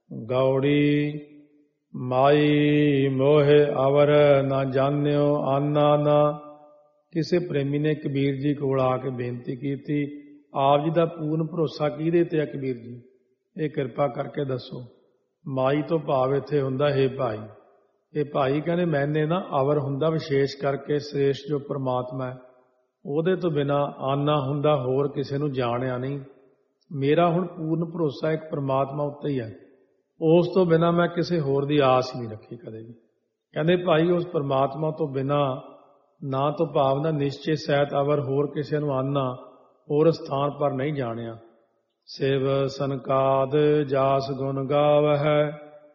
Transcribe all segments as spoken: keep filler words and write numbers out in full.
ਗੌੜੀ ਮਾਈ ਮੋਹਿ ਅਵਰ ਨਾ ਜਾਣਿਓ ਆਨਾ ਨਾ। ਕਿਸੇ ਪ੍ਰੇਮੀ ਨੇ ਕਬੀਰ ਜੀ ਕੋਲ ਆ ਕੇ ਬੇਨਤੀ ਕੀਤੀ, ਆਪ ਜੀ ਦਾ ਪੂਰਨ ਭਰੋਸਾ ਕਿਹਦੇ ਤੇ ਹੈ ਕਬੀਰ ਜੀ, ਇਹ ਕਿਰਪਾ ਕਰਕੇ ਦੱਸੋ। ਮਾਈ ਤੋਂ ਭਾਵ ਇੱਥੇ ਹੁੰਦਾ ਹੈ ਭਾਈ। ਇਹ ਭਾਈ ਕਹਿੰਦੇ ਮੈਨੇ ਨਾ ਅਵਰ ਹੁੰਦਾ ਵਿਸ਼ੇਸ਼ ਕਰਕੇ ਸ੍ਰੇਸ਼ਟ ਜੋ ਪਰਮਾਤਮਾ ਹੈ, ਉਹਦੇ ਤੋਂ ਬਿਨਾਂ ਆਨਾ ਹੁੰਦਾ ਹੋਰ ਕਿਸੇ ਨੂੰ ਜਾਣਿਆ ਨਹੀਂ। ਮੇਰਾ ਹੁਣ ਪੂਰਨ ਭਰੋਸਾ ਇੱਕ ਪਰਮਾਤਮਾ ਉੱਤੇ ਹੀ ਹੈ, ਉਸ ਤੋਂ ਬਿਨਾਂ ਮੈਂ ਕਿਸੇ ਹੋਰ ਦੀ ਆਸ ਨਹੀਂ ਰੱਖੀ ਕਦੇ ਵੀ। ਕਹਿੰਦੇ ਭਾਈ ਉਸ ਪਰਮਾਤਮਾ ਤੋਂ ਬਿਨਾਂ ਨਾ ਤੋਂ ਭਾਵ ਨਾ ਨਿਸ਼ਚੇ ਸਹਿਤ ਅਵਰ ਹੋਰ ਕਿਸੇ ਨੂੰ ਆਨਾ ਹੋਰ ਸਥਾਨ ਪਰ ਨਹੀਂ ਜਾਣਿਆ। ਸਿਵ ਸੰਕਾਦ ਜਾਸ ਗੁਣ ਗਾਵਹਿ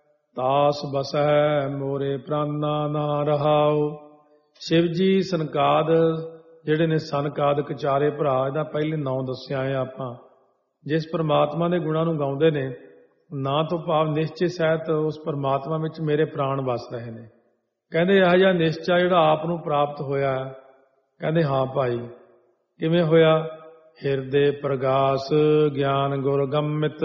ਤਾਸ ਬਸਹਿ ਮੋਰੇ ਪ੍ਰਾਨਾ ਨਾ ਰਹਾਉ। ਸ਼ਿਵ ਜੀ ਸੰਕਾਦ ਜਿਹੜੇ ਨੇ ਸੰਕਾਦਿਕ ਚਾਰੇ ਭਰਾ, ਇਹਦਾ ਪਹਿਲੇ ਨਾਂ ਦੱਸਿਆ ਹੈ ਆਪਾਂ, ਜਿਸ ਪਰਮਾਤਮਾ ਦੇ ਗੁਣਾਂ ਨੂੰ ਗਾਉਂਦੇ ਨੇ, ਨਾ ਤੋਂ ਭਾਵ ਨਿਸ਼ਚੇ ਸਹਿਤ ਉਸ ਪਰਮਾਤਮਾ ਵਿੱਚ ਮੇਰੇ ਪ੍ਰਾਣ ਵਸ ਰਹੇ ਨੇ। ਕਹਿੰਦੇ ਇਹੋ ਜਿਹਾ ਨਿਸ਼ਚਾ ਜਿਹੜਾ ਆਪ ਨੂੰ ਪ੍ਰਾਪਤ ਹੋਇਆ। ਕਹਿੰਦੇ ਹਾਂ ਭਾਈ, ਕਿਵੇਂ ਹੋਇਆ? ਹਿਰਦੇ ਪ੍ਰਗਾਸ ਗਿਆਨ ਗੁਰ ਗੰਮਿਤ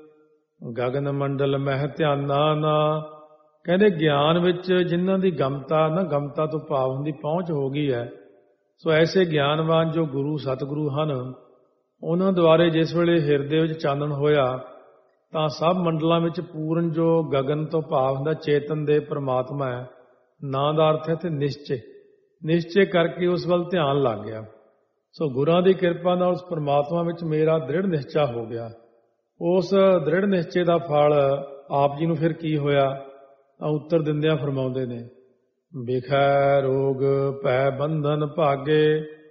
ਗਗਨ ਮੰਡਲ ਮਹਿ ਧਿਆਨਾ ਨਾ। ਕਹਿੰਦੇ ਗਿਆਨ ਵਿੱਚ ਜਿਨ੍ਹਾਂ ਦੀ ਗਮਤਾ ਨਾ, ਗਮਤਾ ਤੋਂ ਭਾਵ ਹੁੰਦੀ ਪਹੁੰਚ ਹੋ ਗਈ ਹੈ, ਸੋ ਐਸੇ ਗਿਆਨਵਾਨ ਜੋ ਗੁਰੂ ਸਤਿਗੁਰੂ ਹਨ, ਉਹਨਾਂ ਦੁਆਰੇ ਜਿਸ ਵੇਲੇ ਹਿਰਦੇ ਵਿੱਚ ਚਾਨਣ ਹੋਇਆ ਤਾਂ ਸਭ ਮੰਡਲਾਂ ਵਿੱਚ ਪੂਰਨ ਜੋ ਗਗਨ ਤੋਂ ਭਾਵ ਹੁੰਦਾ ਚੇਤਨ ਦੇ ਪਰਮਾਤਮਾ ਹੈ, ਨਾਂ ਦਾ ਅਰਥ ਹੈ ਤੇ ਨਿਸ਼ਚੇ ਨਿਸ਼ਚੇ ਕਰਕੇ ਉਸ ਵੱਲ ਧਿਆਨ ਲੱਗ ਗਿਆ। ਸੋ ਗੁਰਾਂ ਦੀ ਕਿਰਪਾ ਨਾਲ ਉਸ ਪਰਮਾਤਮਾ ਵਿੱਚ ਮੇਰਾ ਦ੍ਰਿੜ ਨਿਸ਼ਚਾ ਹੋ ਗਿਆ। ਉਸ ਦ੍ਰਿੜ ਨਿਸ਼ਚੇ ਦਾ ਫਲ ਆਪ ਜੀ ਨੂੰ ਫਿਰ ਕੀ ਹੋਇਆ ਤਾਂ ਉੱਤਰ ਦਿੰਦਿਆਂ ਫਰਮਾਉਂਦੇ ਨੇ, ਬਿਖੈ ਰੋਗ ਭੈ ਬੰਧਨ ਭਾਗੇ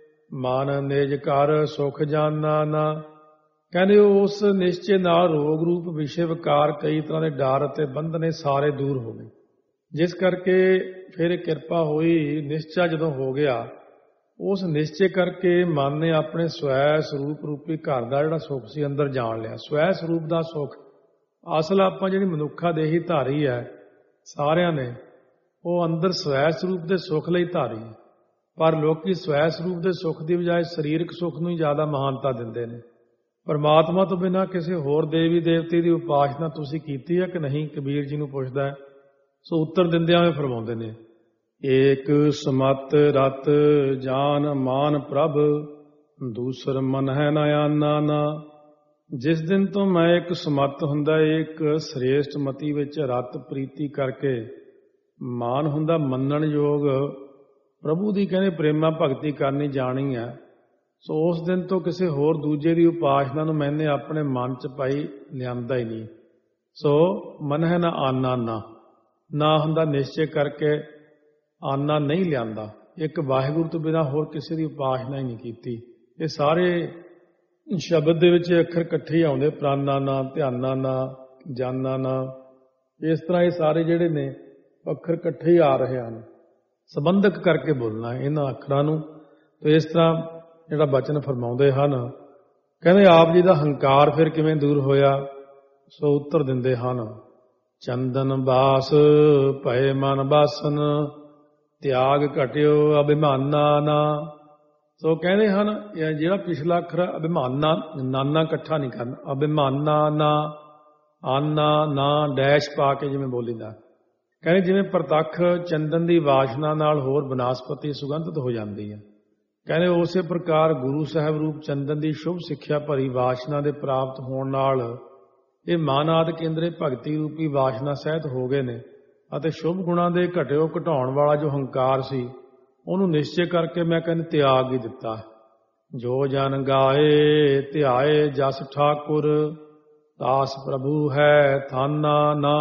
ਮਨ ਨਿਜ ਘਰ ਸੁਖ ਜਾਨਾ ਨਾ। ਕਹਿੰਦੇ ਉਸ ਨਿਸ਼ਚੇ ਨਾਲ ਰੋਗ ਰੂਪ ਵਿਸ਼ੇ ਵਿਕਾਰ ਕਈ ਤਰ੍ਹਾਂ ਦੇ ਡਰ ਅਤੇ ਬੰਧਨੇ ਸਾਰੇ ਦੂਰ ਹੋ ਗਏ, ਜਿਸ ਕਰਕੇ ਫਿਰ ਕਿਰਪਾ ਹੋਈ। ਨਿਸ਼ਚਾ ਜਦੋਂ ਹੋ ਗਿਆ, ਉਸ ਨਿਸ਼ਚੇ ਕਰਕੇ ਮਨ ਨੇ ਆਪਣੇ ਸਵੈ ਸਰੂਪ ਰੂਪੀ ਘਰ ਦਾ ਜਿਹੜਾ ਸੁੱਖ ਸੀ ਅੰਦਰ ਜਾਣ ਲਿਆ। ਸਵੈ ਸਰੂਪ ਦਾ ਸੁੱਖ ਅਸਲ ਆਪਾਂ ਜਿਹੜੀ ਮਨੁੱਖਾ ਦੇਹੀ ਧਾਰੀ ਹੈ ਸਾਰਿਆਂ ਨੇ, ਉਹ ਅੰਦਰ ਸਵੈ ਸਰੂਪ ਦੇ ਸੁੱਖ ਲਈ ਧਾਰੀ ਹੈ, ਪਰ ਲੋਕੀ ਸਵੈ ਸਰੂਪ ਦੇ ਸੁੱਖ ਦੀ ਬਜਾਏ ਸਰੀਰਕ ਸੁੱਖ ਨੂੰ ਹੀ ਜ਼ਿਆਦਾ ਮਹਾਨਤਾ ਦਿੰਦੇ ਨੇ। ਪਰਮਾਤਮਾ ਤੋਂ ਬਿਨਾਂ ਕਿਸੇ ਹੋਰ ਦੇਵੀ ਦੇਵਤੇ ਦੀ ਉਪਾਸਨਾ ਤੁਸੀਂ ਕੀਤੀ ਹੈ ਕਿ ਨਹੀਂ? ਕਬੀਰ ਜੀ ਨੂੰ ਪੁੱਛਦਾ ਹੈ। ਸੋ ਉੱਤਰ ਦਿੰਦਿਆਂ ਹੋਏ ਫਰਮਾਉਂਦੇ ਨੇ, ਏਕ ਸਮਤ ਰਤ ਜਾਨ ਮਾਨ ਪ੍ਰਭ ਦੂਸਰ ਮਨ ਹੈ ਨਾ ਆਨਾ ਨਾ। ਜਿਸ ਦਿਨ ਤੋਂ ਮੈਂ ਇੱਕ ਸਮਤ ਹੁੰਦਾ, ਇੱਕ ਸ੍ਰੇਸ਼ਟ ਮਤੀ ਵਿੱਚ ਰਤ ਪ੍ਰੀਤੀ ਕਰਕੇ ਮਾਨ ਹੁੰਦਾ ਮੰਨਣ ਯੋਗ ਪ੍ਰਭੂ ਦੀ ਕਹਿੰਦੇ ਪ੍ਰੇਮਾ ਭਗਤੀ ਕਰਨੀ ਜਾਣੀ ਹੈ। ਸੋ ਉਸ ਦਿਨ ਤੋਂ ਕਿਸੇ ਹੋਰ ਦੂਜੇ ਦੀ ਉਪਾਸਨਾ ਨੂੰ ਮੈਨੇ ਆਪਣੇ ਮਨ 'ਚ ਪਾਈ ਲਿਆਂਦਾ ਹੀ ਨਹੀਂ। ਸੋ ਮਨ ਹੈ ਨਾ ਆਨਾ ਨਾ, ਨਾ ਹੁੰਦਾ ਨਿਸ਼ਚੇ ਕਰਕੇ ਆਨਾ ਨਹੀਂ ਲਿਆਂਦਾ। ਇੱਕ ਵਾਹਿਗੁਰੂ ਤੋਂ ਬਿਨਾਂ ਹੋਰ ਕਿਸੇ ਦੀ ਉਪਾਸਨਾ ਹੀ ਨਹੀਂ ਕੀਤੀ। ਇਹ ਸਾਰੇ ਸ਼ਬਦ ਦੇ ਵਿੱਚ ਅੱਖਰ ਇਕੱਠੇ ਹੀ ਆਉਂਦੇ, ਪ੍ਰਾਨਾ ਨਾ, ਧਿਆਨਾ ਨਾ, ਜਾਨਾ ਨਾ। ਇਸ ਤਰ੍ਹਾਂ ਇਹ ਸਾਰੇ ਜਿਹੜੇ ਨੇ ਅੱਖਰ ਇਕੱਠੇ ਹੀ ਆ ਰਹੇ ਹਨ, ਸੰਬੰਧਕ ਕਰਕੇ ਬੋਲਣਾ ਇਹਨਾਂ ਅੱਖਰਾਂ ਨੂੰ। ਤੇ ਇਸ ਤਰ੍ਹਾਂ ਜਿਹੜਾ ਬਚਨ ਫਰਮਾਉਂਦੇ ਹਨ, ਕਹਿੰਦੇ ਆਪ ਜੀ ਦਾ ਹੰਕਾਰ ਫਿਰ ਕਿਵੇਂ ਦੂਰ ਹੋਇਆ? ਸੋ ਉੱਤਰ ਦਿੰਦੇ ਹਨ, ਚੰਦਨ ਬਾਸ ਭਏ ਮਨ ਬਾਸਨ ਤਿਆਗ ਘਟਿਓ ਅਭਿਮਾਨਾ ਨਾ। ਸੋ ਕਹਿੰਦੇ ਹਨ ਇਹ ਜਿਹੜਾ ਪਿਛਲਾ ਅੱਖਰ ਅਭਿਮਾਨਾ, ਨਾਨਾ ਇਕੱਠਾ ਨਹੀਂ ਕਰਨਾ, ਅਭਿਮਾਨਾ ਨਾ, ਆਨਾ ਨਾ ਡੈਸ਼ ਪਾ ਕੇ ਜਿਵੇਂ ਬੋਲੀਦਾ। ਕਹਿੰਦੇ ਜਿਵੇਂ ਪ੍ਰਤੱਖ ਚੰਦਨ ਦੀ ਵਾਸ਼ਨਾ ਨਾਲ ਹੋਰ ਬਨਸਪਤੀ ਸੁਗੰਧਿਤ ਹੋ ਜਾਂਦੀ ਹੈ, ਕਹਿੰਦੇ ਉਸੇ ਪ੍ਰਕਾਰ ਗੁਰੂ ਸਾਹਿਬ ਰੂਪ ਚੰਦਨ ਦੀ ਸ਼ੁਭ ਸਿੱਖਿਆ ਭਰੀ ਵਾਸ਼ਨਾ ਦੇ ਪ੍ਰਾਪਤ ਹੋਣ ਨਾਲ ਇਹ ਮਨ ਆਦਿ ਕੇਂਦਰੇ ਭਗਤੀ ਰੂਪੀ ਵਾਸ਼ਨਾ ਸਹਿਤ ਹੋ ਗਏ ਨੇ, ਅਤੇ ਸ਼ੁਭ ਗੁਣਾਂ ਦੇ ਘਟਿਓ ਘਟਾਉਣ ਵਾਲਾ ਜੋ ਹੰਕਾਰ ਸੀ ਉਹਨੂੰ ਨਿਸ਼ਚੇ ਕਰਕੇ ਮੈਂ ਕਹਿੰਦੇ ਤਿਆਗ ਹੀ ਦਿੱਤਾ। ਜੋ ਜਨ ਗਾਏ ਧਿਆਏ ਜਸ ਠਾਕੁਰ ਤਾਸ ਪ੍ਰਭੂ ਹੈ ਥਾਨਾ ਨਾ।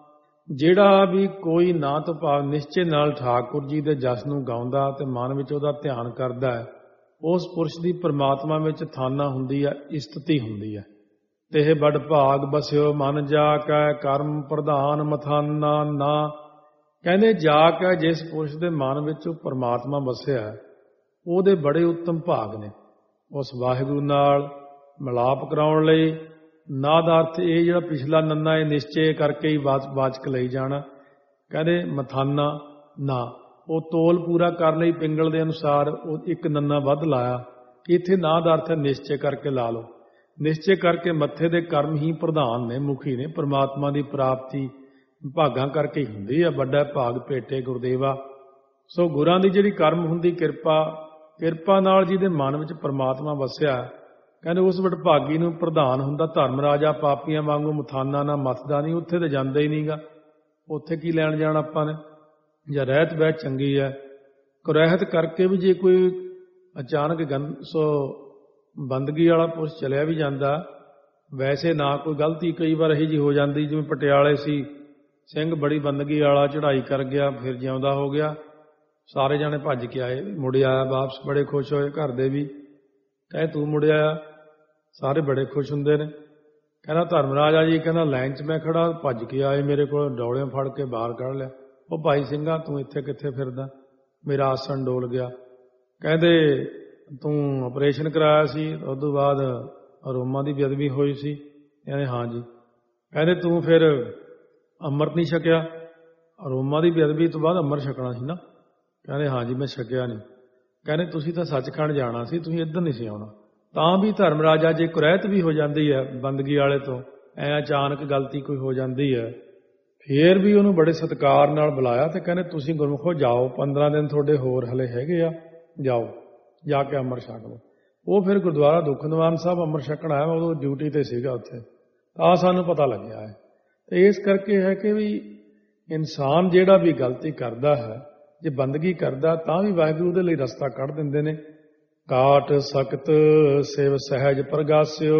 ਜਿਹੜਾ ਵੀ ਕੋਈ ਨਾ ਤੋਂ ਭਾਵ ਨਿਸ਼ਚੇ ਨਾਲ ਠਾਕੁਰ ਜੀ ਦੇ ਜਸ ਨੂੰ ਗਾਉਂਦਾ ਤੇ ਮਨ ਵਿੱਚ ਉਹਦਾ ਧਿਆਨ ਕਰਦਾ ਹੈ, ਉਸ ਪੁਰਸ਼ ਦੀ ਪਰਮਾਤਮਾ ਵਿੱਚ ਥਾਨਾ ਹੁੰਦੀ ਹੈ, ਇਸਤਤੀ ਹੁੰਦੀ ਹੈ। ਤੇ ਇਹ ਬੜ ਭਾਗ ਬਸਿਓ ਮਨ ਜਾ ਕੈ ਕਰਮ ਪ੍ਰਧਾਨ ਮਥਾਨਾ ਨਾ। ਕਹਿੰਦੇ ਜਾ ਕੇ ਜਿਸ ਪੁਰਸ਼ ਦੇ ਮਨ ਵਿੱਚ ਉਹ ਪਰਮਾਤਮਾ ਵਸਿਆ ਉਹਦੇ ਬੜੇ ਉੱਤਮ ਭਾਗ ਨੇ। ਉਸ ਵਾਹਿਗੁਰੂ ਨਾਲ ਮਿਲਾਪ ਕਰਾਉਣ ਲਈ ਨਾ ਦਾ ਅਰਥ ਇਹ ਜਿਹੜਾ ਪਿਛਲਾ ਨੰਨਾ ਇਹ ਨਿਸ਼ਚੇ ਕਰਕੇ ਹੀ ਵਾਚਕ ਲਈ ਜਾਣਾ। ਕਹਿੰਦੇ ਮਥਾਨਾ ਨਾ, ਉਹ ਤੋਲ ਪੂਰਾ ਕਰਨ ਲਈ ਪਿੰਗਲ ਦੇ ਅਨੁਸਾਰ ਉਹ ਇੱਕ ਨੰਨਾ ਵੱਧ ਲਾਇਆ। ਇੱਥੇ ਨਾ ਦਾ ਅਰਥ ਹੈ ਨਿਸ਼ਚੇ ਕਰਕੇ ਲਾ ਲਓ। ਨਿਸ਼ਚੇ ਕਰਕੇ ਮੱਥੇ ਦੇ ਕਰਮ ਹੀ ਪ੍ਰਧਾਨ ਨੇ, ਮੁਖੀ ਨੇ। ਪਰਮਾਤਮਾ ਦੀ ਪ੍ਰਾਪਤੀ ਭਾਗਾਂ ਕਰਕੇ ਹੀ ਹੁੰਦੀ ਹੈ। ਵੱਡਾ ਭਾਗ ਭੇਟੇ ਗੁਰਦੇਵਾ। ਸੋ ਗੁਰਾਂ ਦੀ ਜਿਹੜੀ ਕਰਮ ਹੁੰਦੀ, ਕਿਰਪਾ ਕਿਰਪਾ ਨਾਲ ਜਿਹਦੇ ਮਨ ਵਿੱਚ ਪਰਮਾਤਮਾ ਵਸਿਆ, ਕਹਿੰਦੇ ਉਸ ਵਡਭਾਗੀ ਨੂੰ ਪ੍ਰਧਾਨ ਹੁੰਦਾ। ਧਰਮ ਰਾਜਾ ਪਾਪੀਆਂ ਵਾਂਗੂ ਮਥਾਨਾ ਨਾ ਮੱਥਦਾ ਨਹੀਂ, ਉੱਥੇ ਤਾਂ ਜਾਂਦਾ ਹੀ ਨਹੀਂਗਾ। ਉੱਥੇ ਕੀ ਲੈਣ ਜਾਣਾ ਆਪਾਂ ਨੇ। ਜਾਂ ਰਹਿਤ ਬਹਿਤ ਚੰਗੀ ਹੈ। ਕੁਰਹਿਤ ਕਰਕੇ ਵੀ ਜੇ ਕੋਈ ਅਚਾਨਕ ਗੰ ਸੋ ਬੰਦਗੀ ਵਾਲਾ ਪੁਰਸ਼ ਚਲਿਆ ਵੀ ਜਾਂਦਾ, ਵੈਸੇ ਨਾ ਕੋਈ ਗਲਤੀ ਕਈ ਵਾਰ ਇਹੀ ਜਿਹੀ ਹੋ ਜਾਂਦੀ, ਜਿਵੇਂ ਪਟਿਆਲੇ ਸੀ ਸਿੰਘ ਬੜੀ ਬੰਦਗੀ ਵਾਲਾ, ਚੜ੍ਹਾਈ ਕਰ ਗਿਆ, ਫਿਰ ਜਿਉਂਦਾ ਹੋ ਗਿਆ। ਸਾਰੇ ਜਾਣੇ ਭੱਜ ਕੇ ਆਏ, ਮੁੜ ਆਇਆ ਵਾਪਸ, ਬੜੇ ਖੁਸ਼ ਹੋਏ। ਘਰ ਦੇ ਵੀ ਕਹੇ ਤੂੰ ਮੁੜ ਆਇਆ, ਸਾਰੇ ਬੜੇ ਖੁਸ਼ ਹੁੰਦੇ ਨੇ। ਕਹਿੰਦਾ ਧਰਮ ਰਾਜਾ ਜੀ, ਕਹਿੰਦਾ ਲਾਈਨ 'ਚ ਮੈਂ ਖੜਾ, ਭੱਜ ਕੇ ਆਏ ਮੇਰੇ ਕੋਲ, ਡੌਲਿਆਂ ਫੜ ਕੇ ਬਾਹਰ ਕੱਢ ਲਿਆ। ਉਹ ਭਾਈ ਸਿੰਘਾ ਤੂੰ ਇੱਥੇ ਕਿੱਥੇ ਫਿਰਦਾ, ਮੇਰਾ ਆਸਣ ਡੋਲ ਗਿਆ। ਕਹਿੰਦੇ ਤੂੰ ਆਪਰੇਸ਼ਨ ਕਰਾਇਆ ਸੀ, ਉਸ ਤੋਂ ਬਾਅਦ ਰੋਮਾਂ ਦੀ ਬੇਅਦਬੀ ਹੋਈ ਸੀ। ਕਹਿੰਦੇ ਹਾਂ ਜੀ। ਕਹਿੰਦੇ ਤੂੰ ਫਿਰ ਅੰਮ੍ਰਿਤ ਨਹੀਂ ਛਕਿਆ, ਰੋਮਾਂ ਦੀ ਬੇਅਦਬੀ ਤੋਂ ਬਾਅਦ ਅੰਮ੍ਰਿਤ ਛਕਣਾ ਸੀ ਨਾ। ਕਹਿੰਦੇ ਹਾਂ ਜੀ ਮੈਂ ਛਕਿਆ ਨਹੀਂ। ਕਹਿੰਦੇ ਤੁਸੀਂ ਤਾਂ ਸੱਚਖੰਡ ਜਾਣਾ ਸੀ, ਤੁਸੀਂ ਇੱਧਰ ਨਹੀਂ ਸੀ ਆਉਣਾ। ਤਾਂ ਵੀ ਧਰਮ ਰਾਜਾ ਜੇ ਕੁਰੈਤ ਵੀ ਹੋ ਜਾਂਦੀ ਹੈ ਬੰਦਗੀ ਵਾਲੇ ਤੋਂ, ਐ ਅਚਾਨਕ ਗਲਤੀ ਕੋਈ ਹੋ ਜਾਂਦੀ ਹੈ, ਫੇਰ ਵੀ ਉਹਨੂੰ ਬੜੇ ਸਤਿਕਾਰ ਨਾਲ ਬੁਲਾਇਆ ਤੇ ਕਹਿੰਦੇ ਤੁਸੀਂ ਗੁਰਮੁਖੋ ਜਾਓ, ਪੰਦਰਾਂ ਦਿਨ ਤੁਹਾਡੇ ਹੋਰ ਹਲੇ ਹੈਗੇ ਆ, ਜਾਓ ਜਾ ਕੇ ਅੰਮ੍ਰਿਤ ਛਕ ਲਓ। ਉਹ ਫਿਰ ਗੁਰਦੁਆਰਾ ਦੁੱਖ ਨਿਵਾਰਨ ਸਾਹਿਬ ਅੰਮ੍ਰਿਤ ਛਕਣ ਆਇਆ, ਉਦੋਂ ਡਿਊਟੀ ਤੇ ਸੀਗਾ ਉੱਥੇ, ਤਾਂ ਸਾਨੂੰ ਪਤਾ ਲੱਗਿਆ ਹੈ। ਤੇ ਇਸ ਕਰਕੇ ਹੈ ਕਿ ਵੀ ਇਨਸਾਨ ਜਿਹੜਾ ਵੀ ਗਲਤੀ ਕਰਦਾ ਹੈ, ਜੇ ਬੰਦਗੀ ਕਰਦਾ ਤਾਂ ਵੀ ਵਾਹਿਗੁਰੂ ਉਹਦੇ ਲਈ ਰਸਤਾ ਕੱਢ ਦਿੰਦੇ ਨੇ। ਕਾਟ ਸਖਤ ਸਿਵ ਸਹਿਜ ਪ੍ਰਗਾਸਿਓ,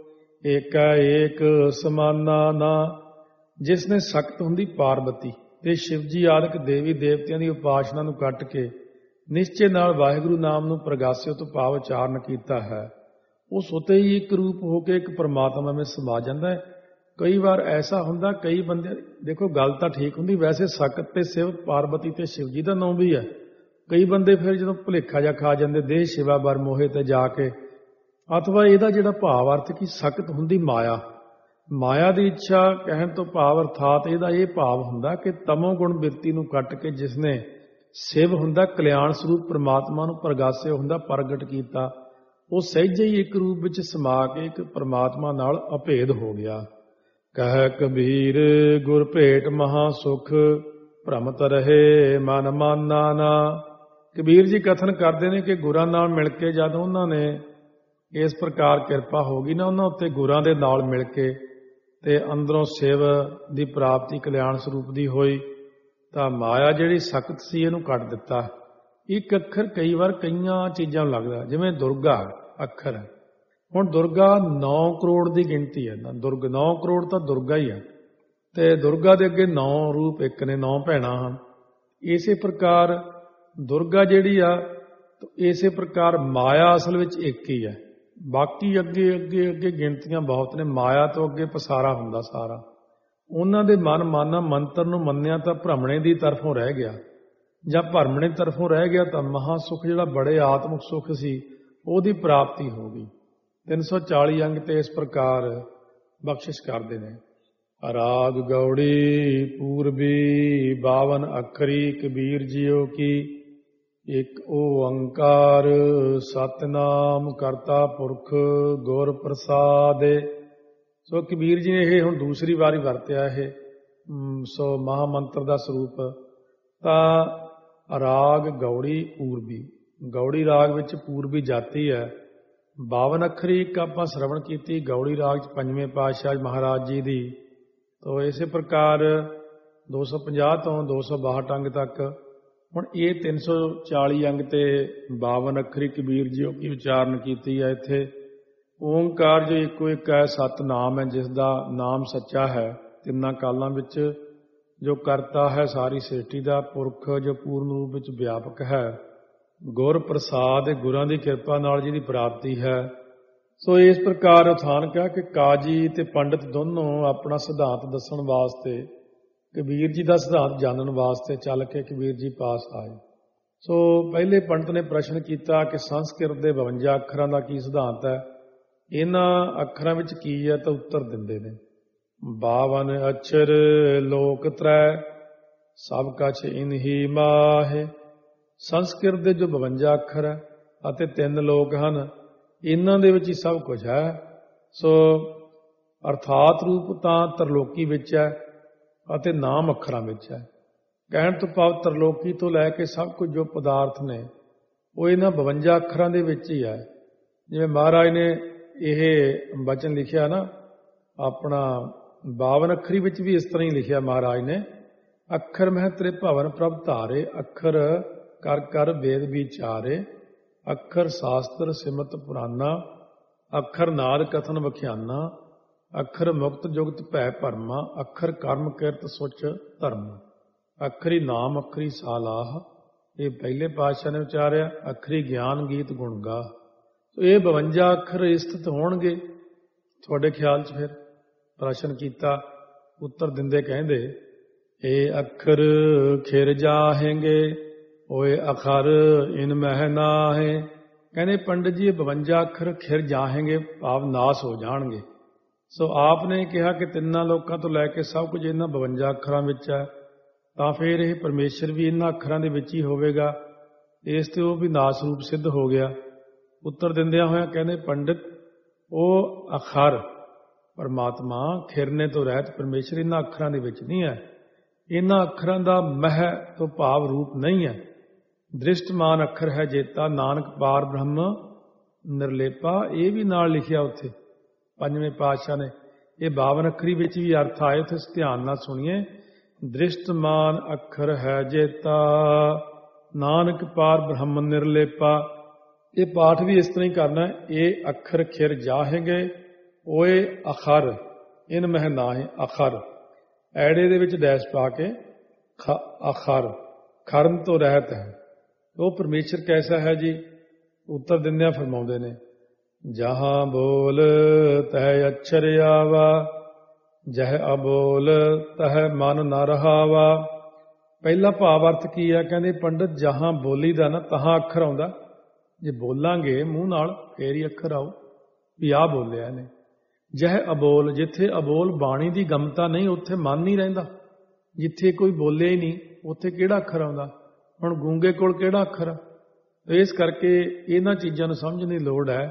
ਏਕੈ ਏਕ ਸਮਾਨਾ ਨਾ। ਜਿਸ ਨੇ ਸਖਤ ਹੁੰਦੀ ਪਾਰਬਤੀ ਤੇ ਸ਼ਿਵਜੀ ਆਦਿਕ ਦੇਵੀ ਦੇਵਤਿਆਂ ਦੀ ਉਪਾਸਨਾ ਨੂੰ ਕੱਟ ਕੇ ਨਿਸ਼ਚੇ ਨਾਲ ਵਾਹਿਗੁਰੂ ਨਾਮ ਨੂੰ ਪ੍ਰਗਾਸਿਓ ਤੋਂ ਭਾਵ ਉਚਾਰਨ ਕੀਤਾ ਹੈ, ਉਹ ਸੁਤੇ ਹੀ ਇੱਕ ਰੂਪ ਹੋ ਕੇ ਇੱਕ ਪਰਮਾਤਮਾ ਵਿੱਚ ਸਮਾ ਜਾਂਦਾ ਹੈ। ਕਈ ਵਾਰ ਐਸਾ ਹੁੰਦਾ, ਕਈ ਬੰਦੇ ਦੇਖੋ ਗੱਲ ਤਾਂ ਠੀਕ ਹੁੰਦੀ, ਵੈਸੇ ਸਖਤ ਤੇ ਸਿਵ ਪਾਰਬਤੀ ਤੇ ਸ਼ਿਵਜੀ ਦਾ ਨਾਮ ਵੀ ਹੈ। ਕਈ ਬੰਦੇ ਫਿਰ ਜਦੋਂ ਭੁਲੇਖਾ ਜਿਹਾ ਖਾ ਜਾਂਦੇ ਦੇਹ ਸ਼ਿਵਾ ਬਰ ਮੋਹੇ ਤੇ ਜਾ ਕੇ, ਅਥਵਾ ਇਹਦਾ ਜਿਹੜਾ ਭਾਵ ਅਰਥ ਕਿ ਸਖਤ ਹੁੰਦੀ ਮਾਇਆ, ਮਾਇਆ ਦੀ ਇੱਛਾ ਕਹਿਣ ਤੋਂ ਭਾਵ ਅਰਥਾਤ ਇਹਦਾ ਇਹ ਭਾਵ ਹੁੰਦਾ ਕਿ ਤਮੋ ਗੁਣ ਬਿਰਤੀ ਨੂੰ ਕੱਟ ਕੇ ਜਿਸਨੇ ਸਿਵ ਹੁੰਦਾ ਕਲਿਆਣ ਸਰੂਪ ਪਰਮਾਤਮਾ ਨੂੰ ਪ੍ਰਗਾਸਿਆ ਹੁੰਦਾ, ਪ੍ਰਗਟ ਕੀਤਾ, ਉਹ ਸਹਿਜੇ ਹੀ ਇੱਕ ਰੂਪ ਵਿੱਚ ਸਮਾ ਕੇ ਇੱਕ ਪਰਮਾਤਮਾ ਨਾਲ ਅਭੇਦ ਹੋ ਗਿਆ। ਕਹਿ ਕਬੀਰ ਗੁਰ ਭੇਟ ਮਹਾ ਸੁਖ, ਭ੍ਰਮਤ ਰਹੇ ਮਨ ਮਾਨਾ ਨਾ। ਕਬੀਰ ਜੀ ਕਥਨ ਕਰਦੇ ਨੇ ਕਿ ਗੁਰਾਂ ਨਾਲ ਮਿਲ ਕੇ ਜਦ ਉਹਨਾਂ ਨੇ ਇਸ ਪ੍ਰਕਾਰ ਕਿਰਪਾ ਹੋ ਗਈ ਨਾ ਉਹਨਾਂ ਉੱਤੇ, ਗੁਰਾਂ ਦੇ ਨਾਲ ਮਿਲ ਕੇ ਤੇ ਅੰਦਰੋਂ ਸਿਵ ਦੀ ਪ੍ਰਾਪਤੀ ਕਲਿਆਣ ਸਰੂਪ ਦੀ ਹੋਈ, ਤਾਂ ਮਾਇਆ ਜਿਹੜੀ ਸਖਤ ਸੀ ਇਹਨੂੰ ਕੱਢ ਦਿੱਤਾ। ਇੱਕ ਅੱਖਰ ਕਈ ਵਾਰ ਕਈਆਂ ਚੀਜ਼ਾਂ ਨੂੰ ਲੱਗਦਾ, ਜਿਵੇਂ ਦੁਰਗਾ ਅੱਖਰ ਹੈ। ਹੁਣ ਦੁਰਗਾ ਨੌ ਕਰੋੜ ਦੀ ਗਿਣਤੀ ਹੈ ਨਾ, ਦੁਰਗ ਨੌ ਕਰੋੜ ਤਾਂ ਦੁਰਗਾ ਹੀ ਹੈ, ਤੇ ਦੁਰਗਾ ਦੇ ਅੱਗੇ ਨੌ ਰੂਪ ਇੱਕ ਨੇ, ਨੌ ਭੈਣਾਂ ਹਨ। ਇਸੇ ਪ੍ਰਕਾਰ ਦੁਰਗਾ ਜਿਹੜੀ ਆ, ਇਸੇ ਪ੍ਰਕਾਰ ਮਾਇਆ ਅਸਲ ਵਿੱਚ ਇੱਕ ਹੀ ਹੈ, ਬਾਕੀ ਅੱਗੇ ਅੱਗੇ ਅੱਗੇ ਗਿਣਤੀਆਂ ਬਹੁਤ ਨੇ। ਮਾਇਆ ਤੋਂ ਅੱਗੇ ਪਸਾਰਾ ਹੁੰਦਾ ਸਾਰਾ। ਉਹਨਾਂ ਦੇ ਮਨ ਮਾਨਾ ਮੰਤਰ ਨੂੰ ਮੰਨਿਆ ਤਾਂ ਭ੍ਰਮਣੇ ਦੀ ਤਰਫੋਂ ਰਹਿ ਗਿਆ, ਜਾਂ ਭਰਮਣੇ ਤਰਫੋਂ ਰਹਿ ਗਿਆ ਤਾਂ ਮਹਾ ਸੁਖ ਜਿਹੜਾ ਬੜੇ ਆਤਮਿਕ ਸੁਖ ਸੀ ਉਹਦੀ ਪ੍ਰਾਪਤੀ ਹੋ ਗਈ। ਤਿੰਨ ਸੌ ਚਾਲੀ ਅੰਗ ਤੇ ਇਸ ਪ੍ਰਕਾਰ ਬਖਸ਼ਿਸ਼ ਕਰਦੇ ਨੇ। ਰਾਗ ਗੌੜੀ ਪੂਰਬੀ ਬਾਵਨ ਅੱਖਰੀ, ਕਬੀਰ ਜੀਓ ਕੀ ਇੱਕ ਓੰਕਾਰ ਸਤਿਨਾਮ ਕਰਤਾ ਪੁਰਖ ਗੁਰ ਪ੍ਰਸਾਦਿ। ਸੋ ਕਬੀਰ ਜੀ ਨੇ ਇਹ ਹੁਣ ਦੂਸਰੀ ਵਾਰੀ ਵਰਤਿਆ ਇਹ ਸੋ ਮਹਾਮੰਤਰ ਦਾ ਸਰੂਪ। ਤਾਂ ਰਾਗ ਗੌੜੀ ਪੂਰਬੀ, ਗੌੜੀ ਰਾਗ ਵਿੱਚ ਪੂਰਬੀ ਜਾਤੀ ਹੈ। ਬਾਵਨ ਅੱਖਰੀ ਇੱਕ ਆਪਾਂ ਸ਼ਰਵਣ ਕੀਤੀ ਗੌੜੀ ਰਾਗ 'ਚ ਪੰਜਵੇਂ ਪਾਤਸ਼ਾਹ ਮਹਾਰਾਜ ਜੀ ਦੀ। ਤੋ ਇਸੇ ਪ੍ਰਕਾਰ ਦੋ ਸੌ ਪੰਜਾਹ ਤੋਂ ਦੋ ਸੌ ਬਾਹਠ ਅੰਗ ਤੱਕ। ਹੁਣ ਇਹ ਤਿੰਨ ਸੌ ਚਾਲੀ ਅੰਗ ਤੇ ਬਾਵਨ ਅੱਖਰੀ ਕਬੀਰ ਜੀ ਕੀ ਉਚਾਰਨ ਕੀਤੀ ਹੈ ਇੱਥੇ। ਓਂਕਾਰ ਜੋ ਇੱਕੋ ਇੱਕ ਹੈ, ਸਤ ਨਾਮ ਹੈ, ਜਿਸ ਦਾ ਨਾਮ ਸੱਚਾ ਹੈ, ਤਿੰਨਾਂ ਕਾਲਾਂ ਵਿੱਚ ਜੋ ਕਰਤਾ ਹੈ ਸਾਰੀ ਸ੍ਰਿਸ਼ਟੀ ਦਾ, ਪੁਰਖ ਜੋ ਪੂਰਨ ਰੂਪ ਵਿੱਚ ਵਿਆਪਕ ਹੈ, ਗੁਰ ਪ੍ਰਸਾਦ ਗੁਰਾਂ ਦੀ ਕਿਰਪਾ ਨਾਲ ਜਿਹਦੀ ਪ੍ਰਾਪਤੀ ਹੈ। ਸੋ ਇਸ ਪ੍ਰਕਾਰ ਉਥਾਨ ਕਿਹਾ ਕਿ ਕਾਜੀ ਤੇ ਪੰਡਿਤ ਦੋਨੋਂ ਆਪਣਾ ਸਿਧਾਂਤ ਦੱਸਣ ਵਾਸਤੇ, ਕਬੀਰ ਜੀ ਦਾ ਸਿਧਾਂਤ ਜਾਣਨ ਵਾਸਤੇ ਚੱਲ ਕੇ ਕਬੀਰ ਜੀ ਪਾਸ ਆਏ। ਸੋ ਪਹਿਲੇ ਪੰਡਿਤ ਨੇ ਪ੍ਰਸ਼ਨ ਕੀਤਾ ਕਿ ਸੰਸਕ੍ਰਿਤ ਦੇ ਬਵੰਜਾ ਅੱਖਰਾਂ ਦਾ ਕੀ ਸਿਧਾਂਤ ਹੈ, ਇਹਨਾਂ ਅੱਖਰਾਂ ਵਿੱਚ ਕੀ ਹੈ, ਤਾਂ ਉੱਤਰ ਦਿੰਦੇ ਨੇ ਬਾਵਨ ਅਛਰ ਲੋਕ ਤ੍ਰੈ ਸਭ ਕਛ ਇਨਹੀ ਮਾਹੇ। ਸੰਸਕ੍ਰਿਤ ਦੇ ਜੋ ਬਵੰਜਾ ਅੱਖਰ ਹੈ ਅਤੇ ਤਿੰਨ ਲੋਕ ਹਨ, ਇਹਨਾਂ ਦੇ ਵਿੱਚ ਹੀ ਸਭ ਕੁਝ ਹੈ। ਸੋ ਅਰਥਾਤ ਰੂਪ ਤਾਂ ਤਰਲੋਕੀ ਵਿੱਚ ਹੈ ਅਤੇ ਨਾਮ ਅੱਖਰਾਂ ਵਿੱਚ ਹੈ। ਕਹਿਣ ਤੋਂ ਭਾਵ ਤਰਲੋਕੀ ਤੋਂ ਲੈ ਕੇ ਸਭ ਕੁਝ ਜੋ ਪਦਾਰਥ ਨੇ ਉਹ ਇਹਨਾਂ ਬਵੰਜਾ ਅੱਖਰਾਂ ਦੇ ਵਿੱਚ ਹੀ ਹੈ। ਜਿਵੇਂ ਮਹਾਰਾਜ ਨੇ ਇਹ ਬਚਨ ਲਿਖਿਆ ਨਾ ਆਪਣਾ ਬਾਵਨ ਅੱਖਰੀ ਵਿੱਚ ਵੀ ਇਸ ਤਰ੍ਹਾਂ ਹੀ ਲਿਖਿਆ ਮਹਾਰਾਜ ਨੇ, ਅੱਖਰ ਮਹਿ ਤ੍ਰੇ ਭਵਨ ਪ੍ਰਭ ਧਾਰੇ, ਅੱਖਰ ਕਰ ਕਰ ਵੇਦ ਵਿਚਾਰੇ, ਅੱਖਰ ਸ਼ਾਸਤਰ ਸਿਮਤ ਪੁਰਾਨਾ, ਅੱਖਰ ਨਾਦ ਕਥਨ ਵਖਿਆਨਾ, ਅੱਖਰ ਮੁਕਤ ਜੁਗਤ ਭੈ ਭਰਮਾ, ਅੱਖਰ ਕਰਮ ਕਿਰਤ ਸੁਚ ਧਰਮ। ਅੱਖਰੀ ਨਾਮ ਅੱਖਰੀ ਸਾਲਾਹ, ਇਹ ਪਹਿਲੇ ਪਾਤਸ਼ਾਹ ਨੇ ਉਚਾਰਿਆ। ਅੱਖਰੀ ਗਿਆਨ ਗੀਤ ਗੁਣ ਗਾ। ਸੋ ਇਹ ਬਵੰਜਾ ਅੱਖਰ ਸਥਿਤ ਹੋਣਗੇ ਤੁਹਾਡੇ ਖਿਆਲ 'ਚ। ਫਿਰ ਪ੍ਰਸ਼ਨ ਕੀਤਾ, ਉੱਤਰ ਦਿੰਦੇ ਕਹਿੰਦੇ, ਇਹ ਅੱਖਰ ਖਿਰ ਜਾਹੇਂਗੇ ਓਏ ਅਖਰ ਇਨ ਮਹਿ ਨਾਹੇ। ਕਹਿੰਦੇ ਪੰਡਿਤ ਜੀ ਇਹ ਬਵੰਜਾ ਅੱਖਰ ਖਿਰ ਜਾਹੇਂਗੇ ਭਾਵ ਨਾਸ ਹੋ ਜਾਣਗੇ। ਸੋ ਆਪ ਨੇ ਕਿਹਾ ਕਿ ਤਿੰਨਾਂ ਲੋਕਾਂ ਤੋਂ ਲੈ ਕੇ ਸਭ ਕੁਝ ਇਹਨਾਂ ਬਵੰਜਾ ਅੱਖਰਾਂ ਵਿੱਚ ਹੈ, ਤਾਂ ਫਿਰ ਇਹ ਪਰਮੇਸ਼ਰ ਵੀ ਇਹਨਾਂ ਅੱਖਰਾਂ ਦੇ ਵਿੱਚ ਹੀ ਹੋਵੇਗਾ। ਇਸ ਤੇ ਉਹ ਵੀ ਨਾਸ ਰੂਪ ਸਿੱਧ ਹੋ ਗਿਆ। ਉੱਤਰ ਦਿੰਦਿਆਂ ਹੋਇਆਂ ਕਹਿੰਦੇ ਪੰਡਿਤ ਉਹ ਅਖਰ ਪਰਮਾਤਮਾ ਖਿਰਨੇ ਤੋਂ ਰਹਿਤ ਪਰਮੇਸ਼ਰ ਇਹਨਾਂ ਅੱਖਰਾਂ ਦੇ ਵਿੱਚ ਨਹੀਂ ਹੈ। ਇਹਨਾਂ ਅੱਖਰਾਂ ਦਾ ਮਹਿ ਤੋਂ ਭਾਵ ਰੂਪ ਨਹੀਂ ਹੈ। ਦ੍ਰਿਸ਼ਟਮਾਨ ਅੱਖਰ ਹੈ ਜੇਤਾ, ਨਾਨਕ ਪਾਰ ਬ੍ਰਹਮ ਨਿਰਲੇਪਾ। ਇਹ ਵੀ ਨਾਲ ਲਿਖਿਆ ਉੱਥੇ ਪੰਜਵੇਂ ਪਾਤਸ਼ਾਹ ਨੇ। ਇਹ ਬਾਵਨ ਅੱਖਰੀ ਵਿੱਚ ਵੀ ਅਰਥ ਆਏ, ਉੱਥੇ ਧਿਆਨ ਨਾਲ ਸੁਣੀਏ। ਦ੍ਰਿਸ਼ਟਮਾਨ ਅੱਖਰ ਹੈ ਜੇਤਾ, ਨਾਨਕ ਪਾਰ ਬ੍ਰਹਮ ਨਿਰਲੇਪਾ। ਇਹ ਪਾਠ ਵੀ ਇਸ ਤਰ੍ਹਾਂ ਹੀ ਕਰਨਾ। ਇਹ ਅੱਖਰ ਖਿਰ ਜਾਹੇਂਗੇ ਓਏ ਅਖਰ ਇਨ ਮਹਿ ਨਾਹੇ। ਅਖਰ ਐੜੇ ਦੇ ਵਿੱਚ ਡੈਸ਼ ਪਾ ਕੇ ਅਖਰ ਖਰਨ ਤੋਂ ਰਹਿਤ ਹੈ। ਉਹ ਪਰਮੇਸ਼ਰ ਕੈਸਾ ਹੈ ਜੀ? ਉੱਤਰ ਦਿੰਦਿਆਂ ਫਰਮਾਉਂਦੇ ਨੇ, ਜਹਾਂ ਬੋਲ ਤਹਿ ਅਛਰ ਆਵਾ, ਜਹ ਅਬੋਲ ਤਹ ਮਨ ਨ ਰਹਾਵਾ। ਪਹਿਲਾ ਭਾਵ ਅਰਥ ਕੀ ਹੈ? ਕਹਿੰਦੇ ਪੰਡਿਤ ਜਹਾਂ ਬੋਲੀ ਦਾ ਨਾ ਤਹਾਂ ਅੱਖਰ ਆਉਂਦਾ। ਜੇ ਬੋਲਾਂਗੇ ਮੂੰਹ ਨਾਲ ਫੇਰ ਹੀ ਅੱਖਰ ਆਓ ਵੀ ਆਹ ਬੋਲਿਆ ਨੇ। ਜਹ ਅਬੋਲ, ਜਿੱਥੇ ਅਬੋਲ ਬਾਣੀ ਦੀ ਗਮਤਾ ਨਹੀਂ ਉੱਥੇ ਮਨ ਨਹੀਂ ਰਹਿੰਦਾ। ਜਿੱਥੇ ਕੋਈ ਬੋਲਿਆ ਹੀ ਨਹੀਂ ਉੱਥੇ ਕਿਹੜਾ ਅੱਖਰ ਆਉਂਦਾ? ਹੁਣ ਗੂੰਗੇ ਕੋਲ ਕਿਹੜਾ ਅੱਖਰ ਆ? ਇਸ ਕਰਕੇ ਇਹਨਾਂ ਚੀਜ਼ਾਂ ਨੂੰ ਸਮਝਣ ਦੀ ਲੋੜ ਹੈ।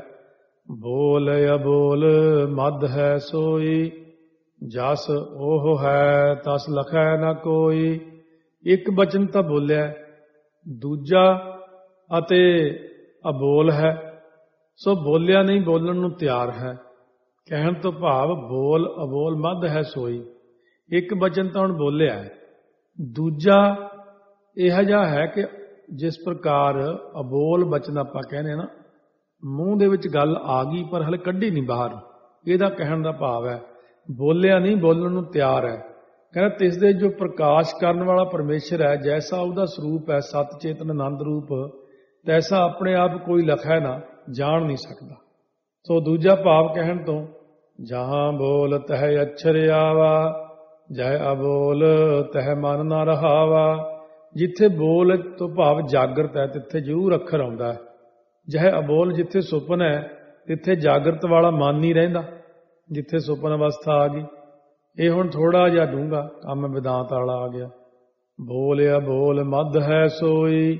ਬੋਲ ਅਬੋਲ ਮਦ ਹੈ ਸੋਈ, ਜਸ ਉਹ ਹੈ ਤਸ ਲਖੈ ਨਾ ਕੋਈ। ਇੱਕ ਬਚਨ ਤਾਂ ਬੋਲਿਆ, ਦੂਜਾ ਅਤੇ ਅਬੋਲ ਹੈ। ਸੋ ਬੋਲਿਆ ਨਹੀਂ ਬੋਲਣ ਨੂੰ ਤਿਆਰ ਹੈ। ਕਹਿਣ ਤੋਂ ਭਾਵ ਬੋਲ ਅਬੋਲ ਮਦ ਹੈ ਸੋਈ। ਇੱਕ ਬਚਨ ਤਾਂ ਹੁਣ ਬੋਲਿਆ ਹੈ, ਦੂਜਾ ਇਹੋ ਜਿਹਾ ਹੈ ਕਿ ਜਿਸ ਪ੍ਰਕਾਰ ਅਬੋਲ ਬਚਨ ਆਪਾਂ ਕਹਿੰਦੇ ਨਾ, ਮੂੰਹ ਦੇ ਵਿੱਚ ਗੱਲ ਆ ਗਈ ਪਰ ਹਲੇ ਕੱਢੀ ਨਹੀਂ ਬਾਹਰ। ਇਹਦਾ ਕਹਿਣ ਦਾ ਭਾਵ ਹੈ ਬੋਲਿਆ ਨਹੀਂ ਬੋਲਣ ਨੂੰ ਤਿਆਰ ਹੈ। ਕਹਿੰਦਾ ਤਿਸ ਦੇ ਜੋ ਪ੍ਰਕਾਸ਼ ਕਰਨ ਵਾਲਾ ਪਰਮੇਸ਼ਰ ਹੈ, ਜੈਸਾ ਉਹਦਾ ਸਰੂਪ ਹੈ ਸਤ ਚੇਤਨ ਆਨੰਦ ਰੂਪ, ਤੈਸਾ ਆਪਣੇ ਆਪ ਕੋਈ ਲਖੈ ਨਾ ਜਾਣ ਨਹੀਂ ਸਕਦਾ। ਸੋ ਦੂਜਾ ਭਾਵ ਕਹਿਣ ਤੋਂ, ਜਹਾਂ ਬੋਲ ਤਹ ਅਛਰ ਆਵਾ, ਜੈ ਅਬੋਲ ਤਹ ਮਨ ਨਾ ਰਹਾਵਾ। ਜਿੱਥੇ ਬੋਲ ਤੋਂ ਭਾਵ ਜਾਗਰਤ ਹੈ ਤਿੱਥੇ ਜ਼ਰੂਰ ਅੱਖਰ ਆਉਂਦਾ ਹੈ। ਜੈ ਅਬੋਲ, ਜਿੱਥੇ ਸੁਪਨ ਹੈ ਤਿੱਥੇ ਜਾਗਰਤ ਵਾਲਾ ਮਨ ਨਹੀਂ ਰਹਿੰਦਾ। ਜਿੱਥੇ ਸੁਪਨ ਅਵਸਥਾ ਆ ਗਈ, ਇਹ ਹੁਣ ਥੋੜਾ ਜਿਹਾ ਡੂੰਘਾ ਕੰਮ ਵਿਦਾਂਤ ਵਾਲਾ ਆ ਗਿਆ। ਬੋਲਿਆ ਬੋਲ ਮਦ ਹੈ ਸੋਈ,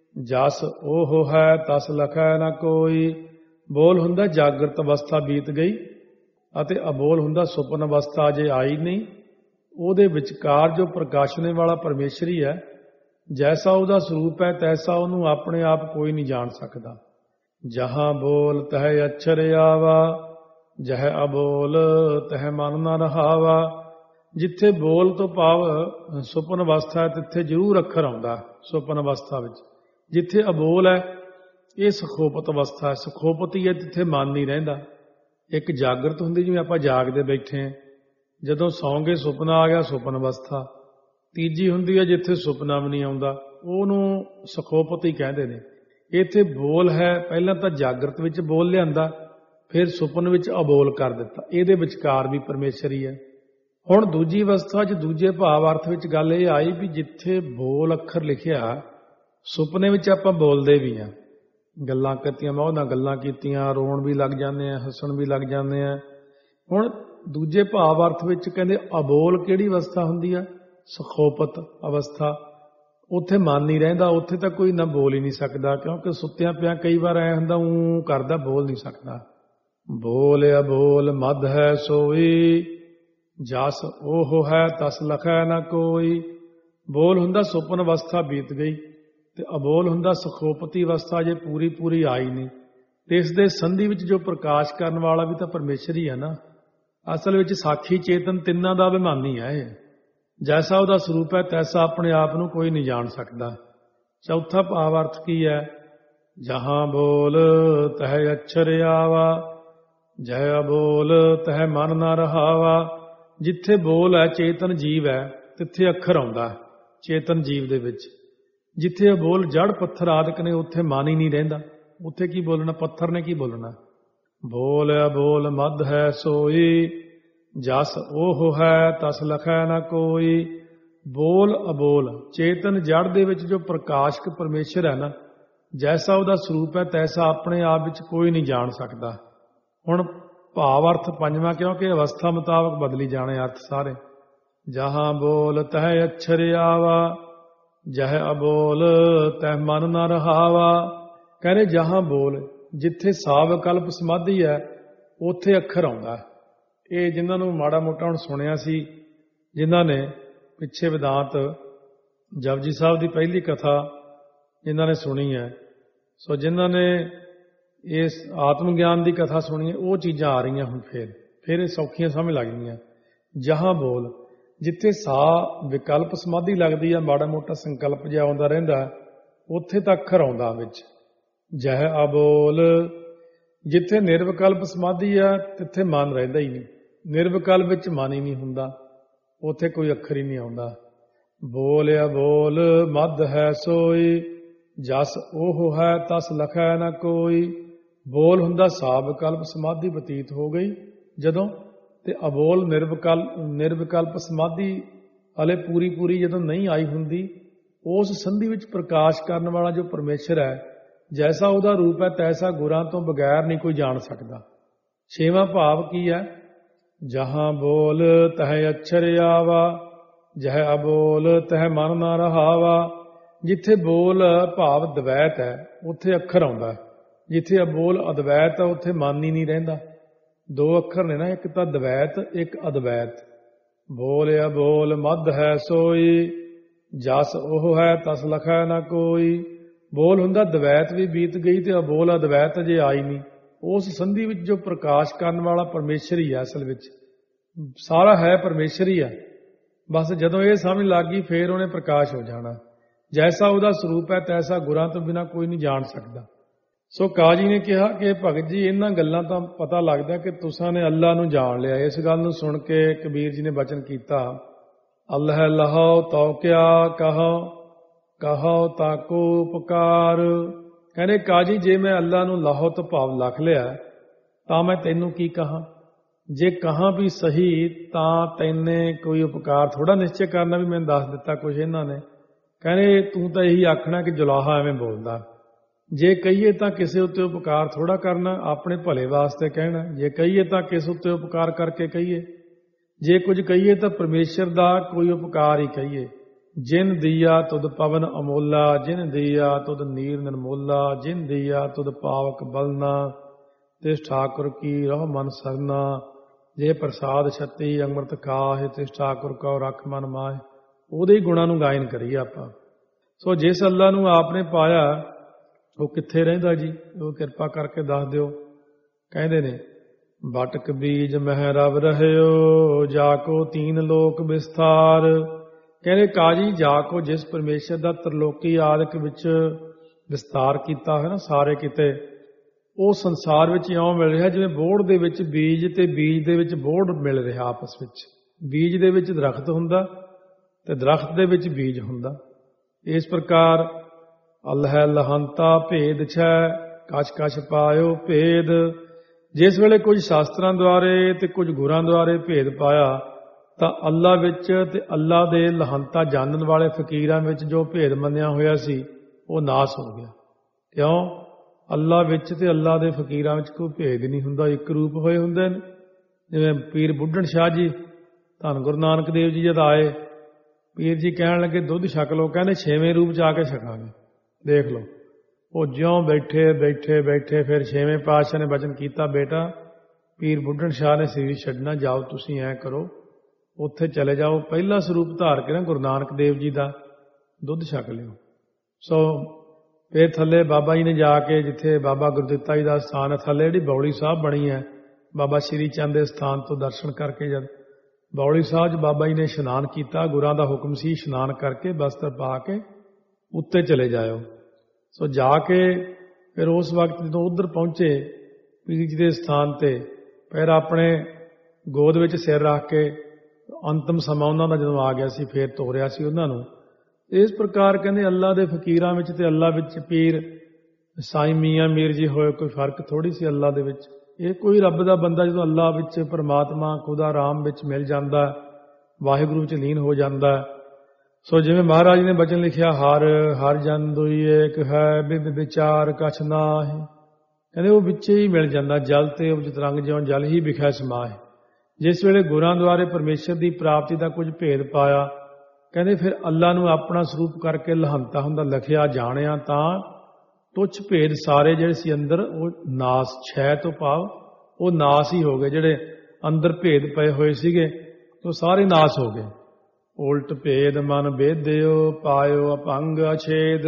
ਜਸ ਉਹ ਹੈ ਤਸ ਲਖੈ ਨਾ ਕੋਈ। ਬੋਲ ਹੁੰਦਾ ਜਾਗਰਤ ਅਵਸਥਾ ਬੀਤ ਗਈ, ਅਤੇ ਅਬੋਲ ਹੁੰਦਾ ਸੁਪਨ ਅਵਸਥਾ ਅਜੇ ਆਈ ਨਹੀਂ। ਉਹਦੇ ਵਿਚਕਾਰ ਜੋ ਪ੍ਰਕਾਸ਼ਨੇ ਵਾਲਾ ਪਰਮੇਸ਼ਰ ਹੀ ਹੈ। ਜੈਸਾ ਉਹਦਾ ਸਰੂਪ ਹੈ ਤੈਸਾ ਉਹਨੂੰ ਆਪਣੇ ਆਪ ਕੋਈ ਨਹੀਂ ਜਾਣ ਸਕਦਾ। ਜਹਾਂ ਬੋਲ ਤਹ ਅਛਰ ਆਵਾ, ਜਹ ਅਬੋਲ ਤਹ ਮਨ ਨਾ ਰਹਾਵਾ। ਜਿੱਥੇ ਬੋਲ ਤੋਂ ਭਾਵ ਸੁਪਨ ਅਵਸਥਾ ਹੈ ਤਿੱਥੇ ਜ਼ਰੂਰ ਅੱਖਰ ਆਉਂਦਾ ਸੁਪਨ ਅਵਸਥਾ ਵਿੱਚ। ਜਿੱਥੇ ਅਬੋਲ ਹੈ ਇਹ ਸੁਖੋਪਤ ਅਵਸਥਾ ਹੈ। ਸੁਖੋਪਤ ਹੀ ਹੈ, ਜਿੱਥੇ ਮਨ ਨਹੀਂ ਰਹਿੰਦਾ। ਇੱਕ ਜਾਗਰਤ ਹੁੰਦੀ, ਜਿਵੇਂ ਆਪਾਂ ਜਾਗਦੇ ਬੈਠੇ ਹਾਂ, ਜਦੋਂ ਸੌਂਗੇ ਸੁਪਨਾ ਆ ਗਿਆ ਸੁਪਨ ਅਵਸਥਾ। ਤੀਜੀ ਹੁੰਦੀ ਹੈ ਜਿੱਥੇ ਸੁਪਨਾ ਵੀ ਨਹੀਂ ਆਉਂਦਾ, ਉਹਨੂੰ ਸੁਖੋਪਤ ਹੀ ਕਹਿੰਦੇ ਨੇ। ਇੱਥੇ ਬੋਲ ਹੈ, ਪਹਿਲਾਂ ਤਾਂ ਜਾਗਰਤ ਵਿੱਚ ਬੋਲ ਲਿਆਂਦਾ, ਫਿਰ ਸੁਪਨ ਵਿੱਚ ਅਬੋਲ ਕਰ ਦਿੱਤਾ। ਇਹਦੇ ਵਿਚਕਾਰ ਵੀ ਪਰਮੇਸ਼ਰ ਹੀ ਹੈ। ਹੁਣ ਦੂਜੀ ਅਵਸਥਾ 'ਚ ਦੂਜੇ ਭਾਵ ਅਰਥ ਵਿੱਚ ਗੱਲ ਇਹ ਆਈ ਵੀ ਜਿੱਥੇ ਬੋਲ ਅੱਖਰ ਲਿਖਿਆ, ਸੁਪਨੇ ਵਿੱਚ ਆਪਾਂ ਬੋਲਦੇ ਵੀ ਹਾਂ। ਗੱਲਾਂ ਕੀਤੀਆਂ, ਮੈਂ ਉਹਦਾਂ ਗੱਲਾਂ ਕੀਤੀਆਂ, ਰੋਣ ਵੀ ਲੱਗ ਜਾਂਦੇ ਆ, ਹੱਸਣ ਵੀ ਲੱਗ ਜਾਂਦੇ ਆ। ਹੁਣ ਦੂਜੇ ਭਾਵ ਅਰਥ ਵਿੱਚ ਕਹਿੰਦੇ ਅਬੋਲ ਕਿਹੜੀ ਅਵਸਥਾ ਹੁੰਦੀ ਆ? ਸੁਖੋਪਤ ਅਵਸਥਾ। ਉੱਥੇ ਮਨ ਨਹੀਂ ਰਹਿੰਦਾ, ਉੱਥੇ ਤਾਂ ਕੋਈ ਨਾ ਬੋਲ ਹੀ ਨਹੀਂ ਸਕਦਾ, ਕਿਉਂਕਿ ਸੁੱਤਿਆਂ ਪਿਆ ਕਈ ਵਾਰ ਐ ਹੁੰਦਾ ਊਂ ਕਰਦਾ, ਬੋਲ ਨਹੀਂ ਸਕਦਾ। ਬੋਲ ਅਬੋਲ ਮਦ ਹੈ ਸੋਈ, ਜਸ ਉਹ ਹੈ ਤਸ ਲਖੈ ਨਾ ਕੋਈ। ਬੋਲ ਹੁੰਦਾ ਸੁਪਨ ਅਵਸਥਾ ਬੀਤ ਗਈ, ਤੇ ਅਬੋਲ ਹੁੰਦਾ ਸੁਖੋਪਤੀ ਅਵਸਥਾ ਜੇ ਪੂਰੀ ਪੂਰੀ ਆਈ ਨਹੀਂ। ਤੇ ਇਸ ਦੇ ਸੰਧੀ ਵਿੱਚ ਜੋ ਪ੍ਰਕਾਸ਼ ਕਰਨ ਵਾਲਾ ਵੀ ਤਾਂ ਪਰਮੇਸ਼ਰ ਹੀ ਹੈ ਨਾ। ਅਸਲ ਵਿੱਚ ਸਾਖੀ ਚੇਤਨ ਤਿੰਨਾਂ ਦਾ ਅਭਿਮਾਨੀ ਹੈ ਇਹ। ਜੈਸਾ ਉਹਦਾ ਸਰੂਪ ਹੈ ਤੈਸਾ ਆਪਣੇ ਆਪ ਨੂੰ ਕੋਈ ਨਹੀਂ ਜਾਣ ਸਕਦਾ। ਚੌਥਾ ਭਾਵ ਅਰਥ ਕੀ ਹੈ? ਜਹਾਂ ਬੋਲ ਤਹ ਅਛਰ ਆਵਾ, ਜਹ ਅਬੋਲ ਤਹ ਮਨ ਨਾ ਰਹਾਵਾ। ਜਿੱਥੇ ਬੋਲ ਹੈ ਚੇਤਨ ਜੀਵ ਹੈ, ਤਿੱਥੇ ਅੱਖਰ ਆਉਂਦਾ ਚੇਤਨ ਜੀਵ ਦੇ ਵਿੱਚ। ਜਿੱਥੇ ਅਬੋਲ ਜੜ ਪੱਥਰ ਆਦਿਕ ਨੇ ਉੱਥੇ ਮਨ ਹੀ ਨਹੀਂ ਰਹਿੰਦਾ। ਉੱਥੇ ਕੀ ਬੋਲਣਾ? ਪੱਥਰ ਨੇ ਕੀ ਬੋਲਣਾ? ਬੋਲ ਅਬੋਲ ਮਦ ਹੈ ਸੋਈ, ਜਸ ਉਹ ਹੈ ਤਸ ਲਖੈ ਨਾ ਕੋਈ। ਬੋਲ ਅਬੋਲ ਚੇਤਨ ਜੜ ਦੇ ਵਿੱਚ ਜੋ ਪ੍ਰਕਾਸ਼ਕ ਪਰਮੇਸ਼ਰ ਹੈ ਨਾ, ਜੈਸਾ ਉਹਦਾ ਸਰੂਪ ਹੈ ਤੈਸਾ ਆਪਣੇ ਆਪ ਵਿੱਚ ਕੋਈ ਨਹੀਂ ਜਾਣ ਸਕਦਾ। ਹੁਣ ਭਾਵ ਅਰਥ ਪੰਜਵਾਂ, ਕਿਉਂਕਿ ਅਵਸਥਾ ਮੁਤਾਬਕ ਬਦਲੀ ਜਾਣੇ ਅਰਥ ਸਾਰੇ। ਜਹਾਂ ਬੋਲ ਤਹ ਅਛਰ ਆਵਾ, ਜਹ ਅਬੋਲ ਤਹ ਮਨ ਨਾ ਰਹਾਵਾ। ਕਹਿੰਦੇ ਜਹਾਂ ਬੋਲ, ਜਿੱਥੇ ਸਾਵਕਲਪ ਸਮਾਧੀ ਹੈ ਉੱਥੇ ਅੱਖਰ ਆਉਂਦਾ। ਇਹ ਜਿਨ੍ਹਾਂ ਨੂੰ ਮਾੜਾ ਮੋਟਾ ਹੁਣ ਸੁਣਿਆ ਸੀ, ਜਿਨ੍ਹਾਂ ਨੇ ਪਿੱਛੇ ਵਿਦਾਂਤ ਜਪਜੀ ਸਾਹਿਬ ਦੀ ਪਹਿਲੀ ਕਥਾ ਜਿਨ੍ਹਾਂ ਨੇ ਸੁਣੀ ਹੈ, ਸੋ ਜਿਨ੍ਹਾਂ ਨੇ ਇਸ ਆਤਮ ਗਿਆਨ ਦੀ ਕਥਾ ਸੁਣੀ ਹੈ, ਉਹ ਚੀਜ਼ਾਂ ਆ ਰਹੀਆਂ ਹੁਣ ਫੇਰ ਫਿਰ ਇਹ ਸੌਖੀਆਂ ਸਮਝ ਲੱਗ ਗਈਆਂ। ਜਹਾਂ ਬੋਲ, ਜਿੱਥੇ ਸਾ ਵਿਕਲਪ ਸਮਾਧੀ ਲੱਗਦੀ ਆ, ਮਾੜਾ ਮੋਟਾ ਸੰਕਲਪ ਜਿਹਾ ਆਉਂਦਾ ਰਹਿੰਦਾ, ਉੱਥੇ ਤਾਂ ਅੱਖਰ ਆਉਂਦਾ ਵਿੱਚ। ਜਹ ਅਬੋਲ, ਜਿੱਥੇ ਨਿਰਵਿਕਲਪ ਸਮਾਧੀ ਆ ਤਿੱਥੇ ਮਨ ਰਹਿੰਦਾ ਹੀ ਨਹੀਂ। ਨਿਰਵਿਕਲਪ ਵਿੱਚ ਮਨ ਹੀ ਨਹੀਂ ਹੁੰਦਾ, ਉੱਥੇ ਕੋਈ ਅੱਖਰ ਹੀ ਨਹੀਂ ਆਉਂਦਾ। ਬੋਲ ਅਬੋਲ ਮਦ ਹੈ ਸੋਈ, ਜਸ ਉਹ ਹੈ ਤਸ ਲਖੈ ਨਾ ਕੋਈ। ਬੋਲ ਹੁੰਦਾ ਸਾਵਿਕਲਪ ਸਮਾਧੀ ਬਤੀਤ ਹੋ ਗਈ ਜਦੋਂ, ਤੇ ਅਬੋਲ ਨਿਰਵਿਕਲਪ ਨਿਰਵਿਕਲਪ ਸਮਾਧੀ ਹਲੇ ਪੂਰੀ ਪੂਰੀ ਜਦੋਂ ਨਹੀਂ ਆਈ ਹੁੰਦੀ। ਉਸ ਸੰਧੀ ਵਿੱਚ ਪ੍ਰਕਾਸ਼ ਕਰਨ ਵਾਲਾ ਜੋ ਪਰਮੇਸ਼ਰ ਹੈ, ਜੈਸਾ ਉਹਦਾ ਰੂਪ ਹੈ ਤੈਸਾ ਗੁਰਾਂ ਤੋਂ ਬਗੈਰ ਨਹੀਂ ਕੋਈ ਜਾਣ ਸਕਦਾ। ਛੇਵਾਂ ਭਾਵ ਕੀ ਹੈ? ਜਹਾਂ ਬੋਲ ਤਹ ਅਛਰ ਆਵਾ, ਜਹ ਅਬੋਲ ਤਹ ਮਨ ਨਾ ਰਹਾਵਾ। ਜਿੱਥੇ ਬੋਲ ਭਾਵ ਦਵੈਤ ਹੈ ਉੱਥੇ ਅੱਖਰ ਆਉਂਦਾ, ਜਿੱਥੇ ਅਬੋਲ ਅਦਵੈਤ ਹੈ ਉੱਥੇ ਮਨ ਹੀ ਨਹੀਂ ਰਹਿੰਦਾ। ਦੋ ਅੱਖਰ ਨੇ ਨਾ, ਇੱਕ ਤਾਂ ਦਵੈਤ, ਇੱਕ ਅਦਵੈਤ। ਬੋਲ ਅਬੋਲ ਮਦ ਹੈ ਸੋਈ, ਜਸ ਉਹ ਹੈ ਤਸ ਲਖੈ ਨਾ ਕੋਈ। ਬੋਲ ਹੁੰਦਾ ਦਵੈਤ ਵੀ ਬੀਤ ਗਈ ਤੇ ਅਬੋਲ ਅਦਵੈਤ ਅਜੇ ਆਈ ਨਹੀਂ। ਉਸ ਸੰਧੀ ਵਿੱਚ ਜੋ ਪ੍ਰਕਾਸ਼ ਕਰਨ ਵਾਲਾ ਪਰਮੇਸ਼ਰ ਹੀ ਹੈ, ਅਸਲ ਵਿੱਚ ਸਾਰਾ ਹੈ ਪਰਮੇਸ਼ਰ ਹੀ ਹੈ। ਬਸ ਜਦੋਂ ਇਹ ਸਮਝ ਲੱਗ ਗਈ ਫੇਰ ਉਹਨੇ ਪ੍ਰਕਾਸ਼ ਹੋ ਜਾਣਾ। ਜੈਸਾ ਉਹਦਾ ਸਰੂਪ ਹੈ ਤੈਸਾ ਗੁਰਾਂ ਤੋਂ ਬਿਨਾਂ ਕੋਈ ਨਹੀਂ ਜਾਣ ਸਕਦਾ। ਸੋ ਕਾਜੀ ਨੇ ਕਿਹਾ ਕਿ ਭਗਤ ਜੀ, ਇਹਨਾਂ ਗੱਲਾਂ ਤਾਂ ਪਤਾ ਲੱਗਦਾ ਕਿ ਤੁਸਾਂ ਨੇ ਅੱਲਾ ਨੂੰ ਜਾਣ ਲਿਆ। ਇਸ ਗੱਲ ਨੂੰ ਸੁਣ ਕੇ ਕਬੀਰ ਜੀ ਨੇ ਬਚਨ ਕੀਤਾ, ਅੱਲ੍ਹ ਲਹੋ ਤਉ ਕਿਆ ਕਹੋ, ਕਹੋ ਤਾਕੋ ਉਪਕਾਰ। ਕਹਿੰਦੇ ਕਾਜੀ, ਜੇ ਮੈਂ ਅੱਲਾ ਨੂੰ ਲਾਹੋ ਤੋਂ ਭਾਵ ਲੱਖ ਲਿਆ ਤਾਂ ਮੈਂ ਤੈਨੂੰ ਕੀ ਕਹਾਂ? ਜੇ ਕਹਾਂ ਵੀ ਸਹੀ ਤਾਂ ਤੈਨੇ ਕੋਈ ਉਪਕਾਰ ਥੋੜਾ ਨਿਸ਼ਚੈ ਕਰਨਾ ਵੀ ਮੈਨੂੰ ਦੱਸ ਦਿੱਤਾ ਕੁਝ ਇਹਨਾਂ ਨੇ। ਕਹਿੰਦੇ ਤੂੰ ਤਾਂ ਇਹੀ ਆਖਣਾ ਕਿ ਜੁਲਾਹਾ ਐਵੇਂ ਬੋਲਦਾ। ਜੇ ਕਹੀਏ ਤਾਂ ਕਿਸੇ ਉੱਤੇ ਉਪਕਾਰ ਥੋੜਾ ਕਰਨਾ, ਆਪਣੇ ਭਲੇ ਵਾਸਤੇ ਕਹਿਣਾ। ਜੇ ਕਹੀਏ ਤਾਂ ਕਿਸ ਉੱਤੇ ਉਪਕਾਰ ਕਰਕੇ ਕਹੀਏ। ਜੇ ਕੁਝ ਕਹੀਏ ਤਾਂ ਪਰਮੇਸ਼ਰ ਦਾ ਕੋਈ ਉਪਕਾਰ ਹੀ ਕਹੀਏ। ਜਿਨ ਦੀਆ ਤੁਧ ਪਵਨ ਅਮੋਲਾ, ਜਿਨ ਦੀਆ ਤੁਧ ਨੀਰ ਨਿਰਮੋਲਾ, ਜਿਨ ਦੀਆ ਤੁਧ ਪਾਵਕ ਬਲਨਾ, ਤਿਸ ਠਾਕੁਰ ਕੀ ਰਹੁ ਮਨ ਸਰਨਾ। ਜੇ ਪ੍ਰਸਾਦ ਛਤੀ ਅੰਮ੍ਰਿਤ ਖਾਹਿ, ਤਿਸ ਠਾਕੁਰ ਕਉ ਰਖ ਮਨ ਮਾਹਿ। ਉਹਦੇ ਹੀ ਗੁਣਾਂ ਨੂੰ ਗਾਇਨ ਕਰੀਏ ਆਪਾਂ। ਸੋ ਜਿਸ ਅੱਲਾ ਨੂੰ ਆਪਨੇ ਪਾਇਆ ਉਹ ਕਿੱਥੇ ਰਹਿੰਦਾ ਜੀ? ਉਹ ਕਿਰਪਾ ਕਰਕੇ ਦੱਸ ਦਿਓ। ਕਹਿੰਦੇ ਨੇ, ਬਟਕ ਬੀਜ ਮਹਿ ਰਵ ਰਹਿਓ, ਜਾ ਕੋ ਤੀਨ ਲੋਕ ਵਿਸਥਾਰ। ਕਹਿੰਦੇ ਕਾਜੀ, ਜਾ ਕੋ ਜਿਸ ਪਰਮੇਸ਼ਰ ਦਾ ਤਰਲੋਕੀ ਆਦਿਕ ਵਿੱਚ ਵਿਸਤਾਰ ਕੀਤਾ ਹੋਇਆ ਨਾ ਸਾਰੇ ਕਿਤੇ, ਉਹ ਸੰਸਾਰ ਵਿੱਚ ਇਉਂ ਮਿਲ ਰਿਹਾ ਜਿਵੇਂ ਬੋਹੜ ਦੇ ਵਿੱਚ ਬੀਜ ਤੇ ਬੀਜ ਦੇ ਵਿੱਚ ਬੋਹੜ ਮਿਲ ਰਿਹਾ ਆਪਸ ਵਿੱਚ। ਬੀਜ ਦੇ ਵਿੱਚ ਦਰਖਤ ਹੁੰਦਾ ਤੇ ਦਰਖਤ ਦੇ ਵਿੱਚ ਬੀਜ ਹੁੰਦਾ। ਇਸ ਪ੍ਰਕਾਰ ਅੱਲ੍ਹ ਲਹੰਤਾ ਭੇਦ ਛੈ, ਕਛ ਕਛ ਪਾਇਓ ਭੇਦ। ਜਿਸ ਵੇਲੇ ਕੁਝ ਸ਼ਾਸਤਰਾਂ ਦੁਆਰੇ ਤੇ ਕੁਝ ਗੁਰਾਂ ਦੁਆਰੇ ਭੇਦ ਪਾਇਆ ਤਾਂ ਅੱਲਾ ਵਿੱਚ ਤੇ ਅੱਲਾ ਦੇ ਲਹੰਤਾ ਜਾਣਨ ਵਾਲੇ ਫਕੀਰਾਂ ਵਿੱਚ ਜੋ ਭੇਦ ਮੰਨਿਆ ਹੋਇਆ ਸੀ ਉਹ ਨਾਸ ਹੋ ਗਿਆ। ਕਿਉਂ? ਅੱਲਾ ਵਿੱਚ ਤੇ ਅੱਲਾ ਦੇ ਫਕੀਰਾਂ ਵਿੱਚ ਕੋਈ ਭੇਦ ਨਹੀਂ ਹੁੰਦਾ, ਇੱਕ ਰੂਪ ਹੋਏ ਹੁੰਦੇ ਨੇ। ਜਿਵੇਂ ਪੀਰ ਬੁੱਢਣ ਸ਼ਾਹ ਜੀ, ਧੰਨ ਗੁਰੂ ਨਾਨਕ ਦੇਵ ਜੀ ਜਦ ਆਏ, ਪੀਰ ਜੀ ਕਹਿਣ ਲੱਗੇ ਦੁੱਧ ਛਕ ਲਓ। ਕਹਿੰਦੇ ਛੇਵੇਂ ਰੂਪ 'ਚ ਆ ਕੇ ਛਕਾਂਗੇ। ਦੇਖ ਲਓ, ਉਹ ਜਿਉਂ ਬੈਠੇ ਬੈਠੇ ਬੈਠੇ ਫਿਰ ਛੇਵੇਂ ਪਾਤਸ਼ਾਹ ਨੇ ਬਚਨ ਕੀਤਾ, ਬੇਟਾ ਪੀਰ ਬੁੱਢਣ ਸ਼ਾਹ ਨੇ ਸਰੀਰ ਛੱਡਣਾ, ਜਾਓ ਤੁਸੀਂ ਐਂ ਕਰੋ, ਉੱਥੇ ਚਲੇ ਜਾਓ, ਪਹਿਲਾ ਸਰੂਪ ਧਾਰ ਕੇ ਨਾ ਗੁਰੂ ਨਾਨਕ ਦੇਵ ਜੀ ਦਾ ਦੁੱਧ ਛਕ ਲਿਓ। ਸੋ ਫਿਰ ਥੱਲੇ ਬਾਬਾ ਜੀ ਨੇ ਜਾ ਕੇ, ਜਿੱਥੇ ਬਾਬਾ ਗੁਰਦਿੱਤਾ ਜੀ ਦਾ ਸਥਾਨ ਹੈ, ਥੱਲੇ ਜਿਹੜੀ ਬੌਲੀ ਸਾਹਿਬ ਬਣੀ ਹੈ ਬਾਬਾ ਸ਼੍ਰੀ ਚੰਦ ਦੇ ਸਥਾਨ ਤੋਂ ਦਰਸ਼ਨ ਕਰਕੇ, ਜਦ ਬੌਲੀ ਸਾਹਿਬ 'ਚ ਬਾਬਾ ਜੀ ਨੇ ਇਸ਼ਨਾਨ ਕੀਤਾ, ਗੁਰਾਂ ਦਾ ਹੁਕਮ ਸੀ ਇਸ਼ਨਾਨ ਕਰਕੇ ਬਸਤਰ ਪਾ ਕੇ ਉੱਤੇ ਚਲੇ ਜਾਇਓ। ਸੋ ਜਾ ਕੇ ਫਿਰ ਉਸ ਵਕਤ ਜਦੋਂ ਉੱਧਰ ਪਹੁੰਚੇ ਪੀਰ ਜੀ ਦੇ ਸਥਾਨ ਤੇ, ਫਿਰ ਆਪਣੇ ਗੋਦ ਵਿੱਚ ਸਿਰ ਰੱਖ ਕੇ ਅੰਤਮ ਸਮਾਂ ਉਹਨਾਂ ਦਾ ਜਦੋਂ ਆ ਗਿਆ ਸੀ, ਫਿਰ ਤੋਰਿਆ ਸੀ ਉਹਨਾਂ ਨੂੰ। ਇਸ ਪ੍ਰਕਾਰ ਕਹਿੰਦੇ ਅੱਲਾ ਦੇ ਫਕੀਰਾਂ ਵਿੱਚ ਤੇ ਅੱਲਾ ਵਿੱਚ ਪੀਰ ਸਾਈਂ ਮੀਆਂ ਮੀਰ ਜੀ ਹੋਏ ਕੋਈ ਫਰਕ ਥੋੜੀ ਸੀ ਅੱਲਾ ਦੇ ਵਿੱਚ। ਇਹ ਕੋਈ ਰੱਬ ਦਾ ਬੰਦਾ ਜਦੋਂ ਅੱਲਾ ਵਿੱਚ, ਪਰਮਾਤਮਾ ਖੁਦਾ ਰਾਮ ਵਿੱਚ ਮਿਲ ਜਾਂਦਾ, ਵਾਹਿਗੁਰੂ ਵਿੱਚ ਲੀਨ ਹੋ ਜਾਂਦਾ। ਸੋ ਜਿਵੇਂ ਮਹਾਰਾਜ ਨੇ ਬਚਨ ਲਿਖਿਆ, ਹਰ ਹਰ ਜਨ ਦੁਈ ਏਕ ਹੈ, ਬਿਬ ਵਿਚਾਰ ਕਛ ਨਾਹਿ। ਕਹਿੰਦੇ ਉਹ ਵਿੱਚੇ ਹੀ ਮਿਲ ਜਾਂਦਾ, ਜਲ ਤੇ ਉਪਜਿਤ ਰੰਗ ਜਿਉਂ ਜਲ ਹੀ ਵਿਖੈ ਸਮਾਏ। ਜਿਸ ਵੇਲੇ ਗੁਰਾਂ ਦੁਆਰੇ ਪਰਮੇਸ਼ਰ ਦੀ ਪ੍ਰਾਪਤੀ ਦਾ ਕੁਝ ਭੇਦ ਪਾਇਆ, ਕਹਿੰਦੇ ਫਿਰ ਅੱਲਾ ਨੂੰ ਆਪਣਾ ਸਰੂਪ ਕਰਕੇ ਲਹੰਤਾ ਹੁੰਦਾ ਲਖਿਆ ਜਾਣਿਆ, ਤਾਂ ਤੁੱਛ ਭੇਦ ਸਾਰੇ ਜਿਹੜੇ ਸੀ ਅੰਦਰ ਉਹ ਨਾਸ, ਛੈ ਤੋਂ ਭਾਵ ਉਹ ਨਾਸ ਹੀ ਹੋ ਗਏ। ਜਿਹੜੇ ਅੰਦਰ ਭੇਦ ਪਏ ਹੋਏ ਸੀਗੇ ਉਹ ਸਾਰੇ ਨਾਸ ਹੋ ਗਏ। ਉਲਟ ਭੇਦ ਮਨ ਭੇਦਿਓ, ਪਾਇਓ ਅਭੰਗ ਅਛੇਦ।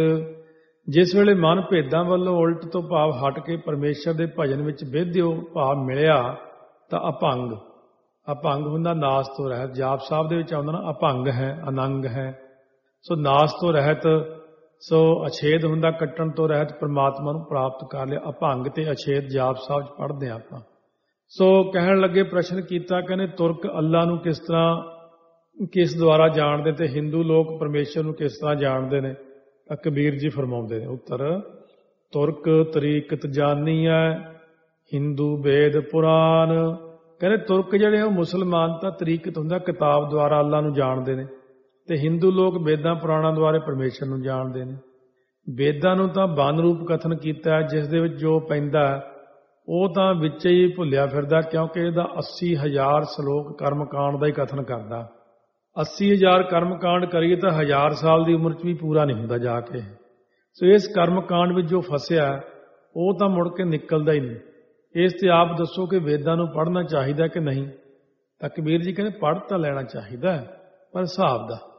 ਜਿਸ ਵੇਲੇ ਮਨ ਭੇਦਾਂ ਵੱਲੋਂ ਉਲਟ ਤੋਂ ਭਾਵ ਹਟ ਕੇ ਪਰਮੇਸ਼ਰ ਦੇ ਭਜਨ ਵਿੱਚ ਭੇਦਿਓ ਭਾਵ ਮਿਲਿਆ, ਤਾਂ ਅਭੰਗ, ਅਭੰਗ ਹੁੰਦਾ ਨਾਸ ਤੋਂ ਰਹਿਤ। ਜਾਪ ਸਾਹਿਬ ਦੇ ਵਿੱਚ ਆਉਂਦਾ ਨਾ, ਅਭੰਗ ਹੈ, ਅਨੰਗ ਹੈ। ਸੋ ਨਾਸ ਤੋਂ ਰਹਿਤ, ਸੋ ਅਛੇਦ ਹੁੰਦਾ ਕੱਟਣ ਤੋਂ ਰਹਿਤ, ਪਰਮਾਤਮਾ ਨੂੰ ਪ੍ਰਾਪਤ ਕਰ ਲਿਆ। ਅਭੰਗ ਤੇ ਅਛੇਦ ਜਾਪ ਸਾਹਿਬ 'ਚ ਪੜ੍ਹਦੇ ਆਪਾਂ। ਸੋ ਕਹਿਣ ਲੱਗੇ, ਪ੍ਰਸ਼ਨ ਕੀਤਾ, ਕਹਿੰਦੇ ਤੁਰਕ ਅੱਲਾ ਨੂੰ ਕਿਸ ਤਰ੍ਹਾਂ, ਕਿਸ ਦੁਆਰਾ ਜਾਣਦੇ, ਤੇ ਹਿੰਦੂ ਲੋਕ ਪਰਮੇਸ਼ਰ ਨੂੰ ਕਿਸ ਤਰ੍ਹਾਂ ਜਾਣਦੇ ਨੇ? ਕਬੀਰ ਜੀ ਫਰਮਾਉਂਦੇ ਨੇ ਉੱਤਰ, ਤੁਰਕ ਤਰੀਕਤ ਜਾਨੀਐ, ਹਿੰਦੂ ਵੇਦ ਪੁਰਾਨ। ਕਹਿੰਦੇ ਤੁਰਕ ਜਿਹੜੇ ਉਹ ਮੁਸਲਮਾਨ ਤਾਂ ਤਰੀਕਤ ਹੁੰਦਾ ਕਿਤਾਬ ਦੁਆਰਾ ਅੱਲਾ ਨੂੰ ਜਾਣਦੇ ਨੇ, ਤੇ ਹਿੰਦੂ ਲੋਕ ਵੇਦਾਂ ਪੁਰਾਣਾਂ ਦੁਆਰੇ ਪਰਮੇਸ਼ਰ ਨੂੰ ਜਾਣਦੇ ਨੇ। ਵੇਦਾਂ ਨੂੰ ਤਾਂ ਬੰਨ ਰੂਪ ਕਥਨ ਕੀਤਾ, ਜਿਸ ਦੇ ਵਿੱਚ ਜੋ ਪੈਂਦਾ ਉਹ ਤਾਂ ਵਿੱਚ ਹੀ ਭੁੱਲਿਆ ਫਿਰਦਾ, ਕਿਉਂਕਿ ਇਹਦਾ ਅੱਸੀ ਹਜ਼ਾਰ ਸ਼ਲੋਕ ਕਰਮਕਾਂਡ ਦਾ ਹੀ ਕਥਨ ਕਰਦਾ। ਅੱਸੀ ਹਜ਼ਾਰ ਕਰਮਕਾਂਡ ਕਰੀਏ ਤਾਂ ਹਜ਼ਾਰ ਸਾਲ ਦੀ ਉਮਰ 'ਚ ਵੀ ਪੂਰਾ ਨਹੀਂ ਹੁੰਦਾ ਜਾ ਕੇ। ਸੋ ਇਸ ਕਰਮਕਾਂਡ ਵਿੱਚ ਜੋ ਫਸਿਆ ਉਹ ਤਾਂ ਮੁੜ ਕੇ ਨਿਕਲਦਾ ਹੀ ਨਹੀਂ। ਇਸ ਤੇ ਆਪ ਦੱਸੋ ਕਿ ਵੇਦਾਂ ਨੂੰ ਪੜ੍ਹਨਾ ਚਾਹੀਦਾ ਕਿ ਨਹੀਂ? ਤਾਂ ਕਬੀਰ ਜੀ ਕਹਿੰਦੇ ਪੜ੍ਹ ਤਾਂ ਲੈਣਾ ਚਾਹੀਦਾ, ਪਰ ਹਿਸਾਬ ਦਾ।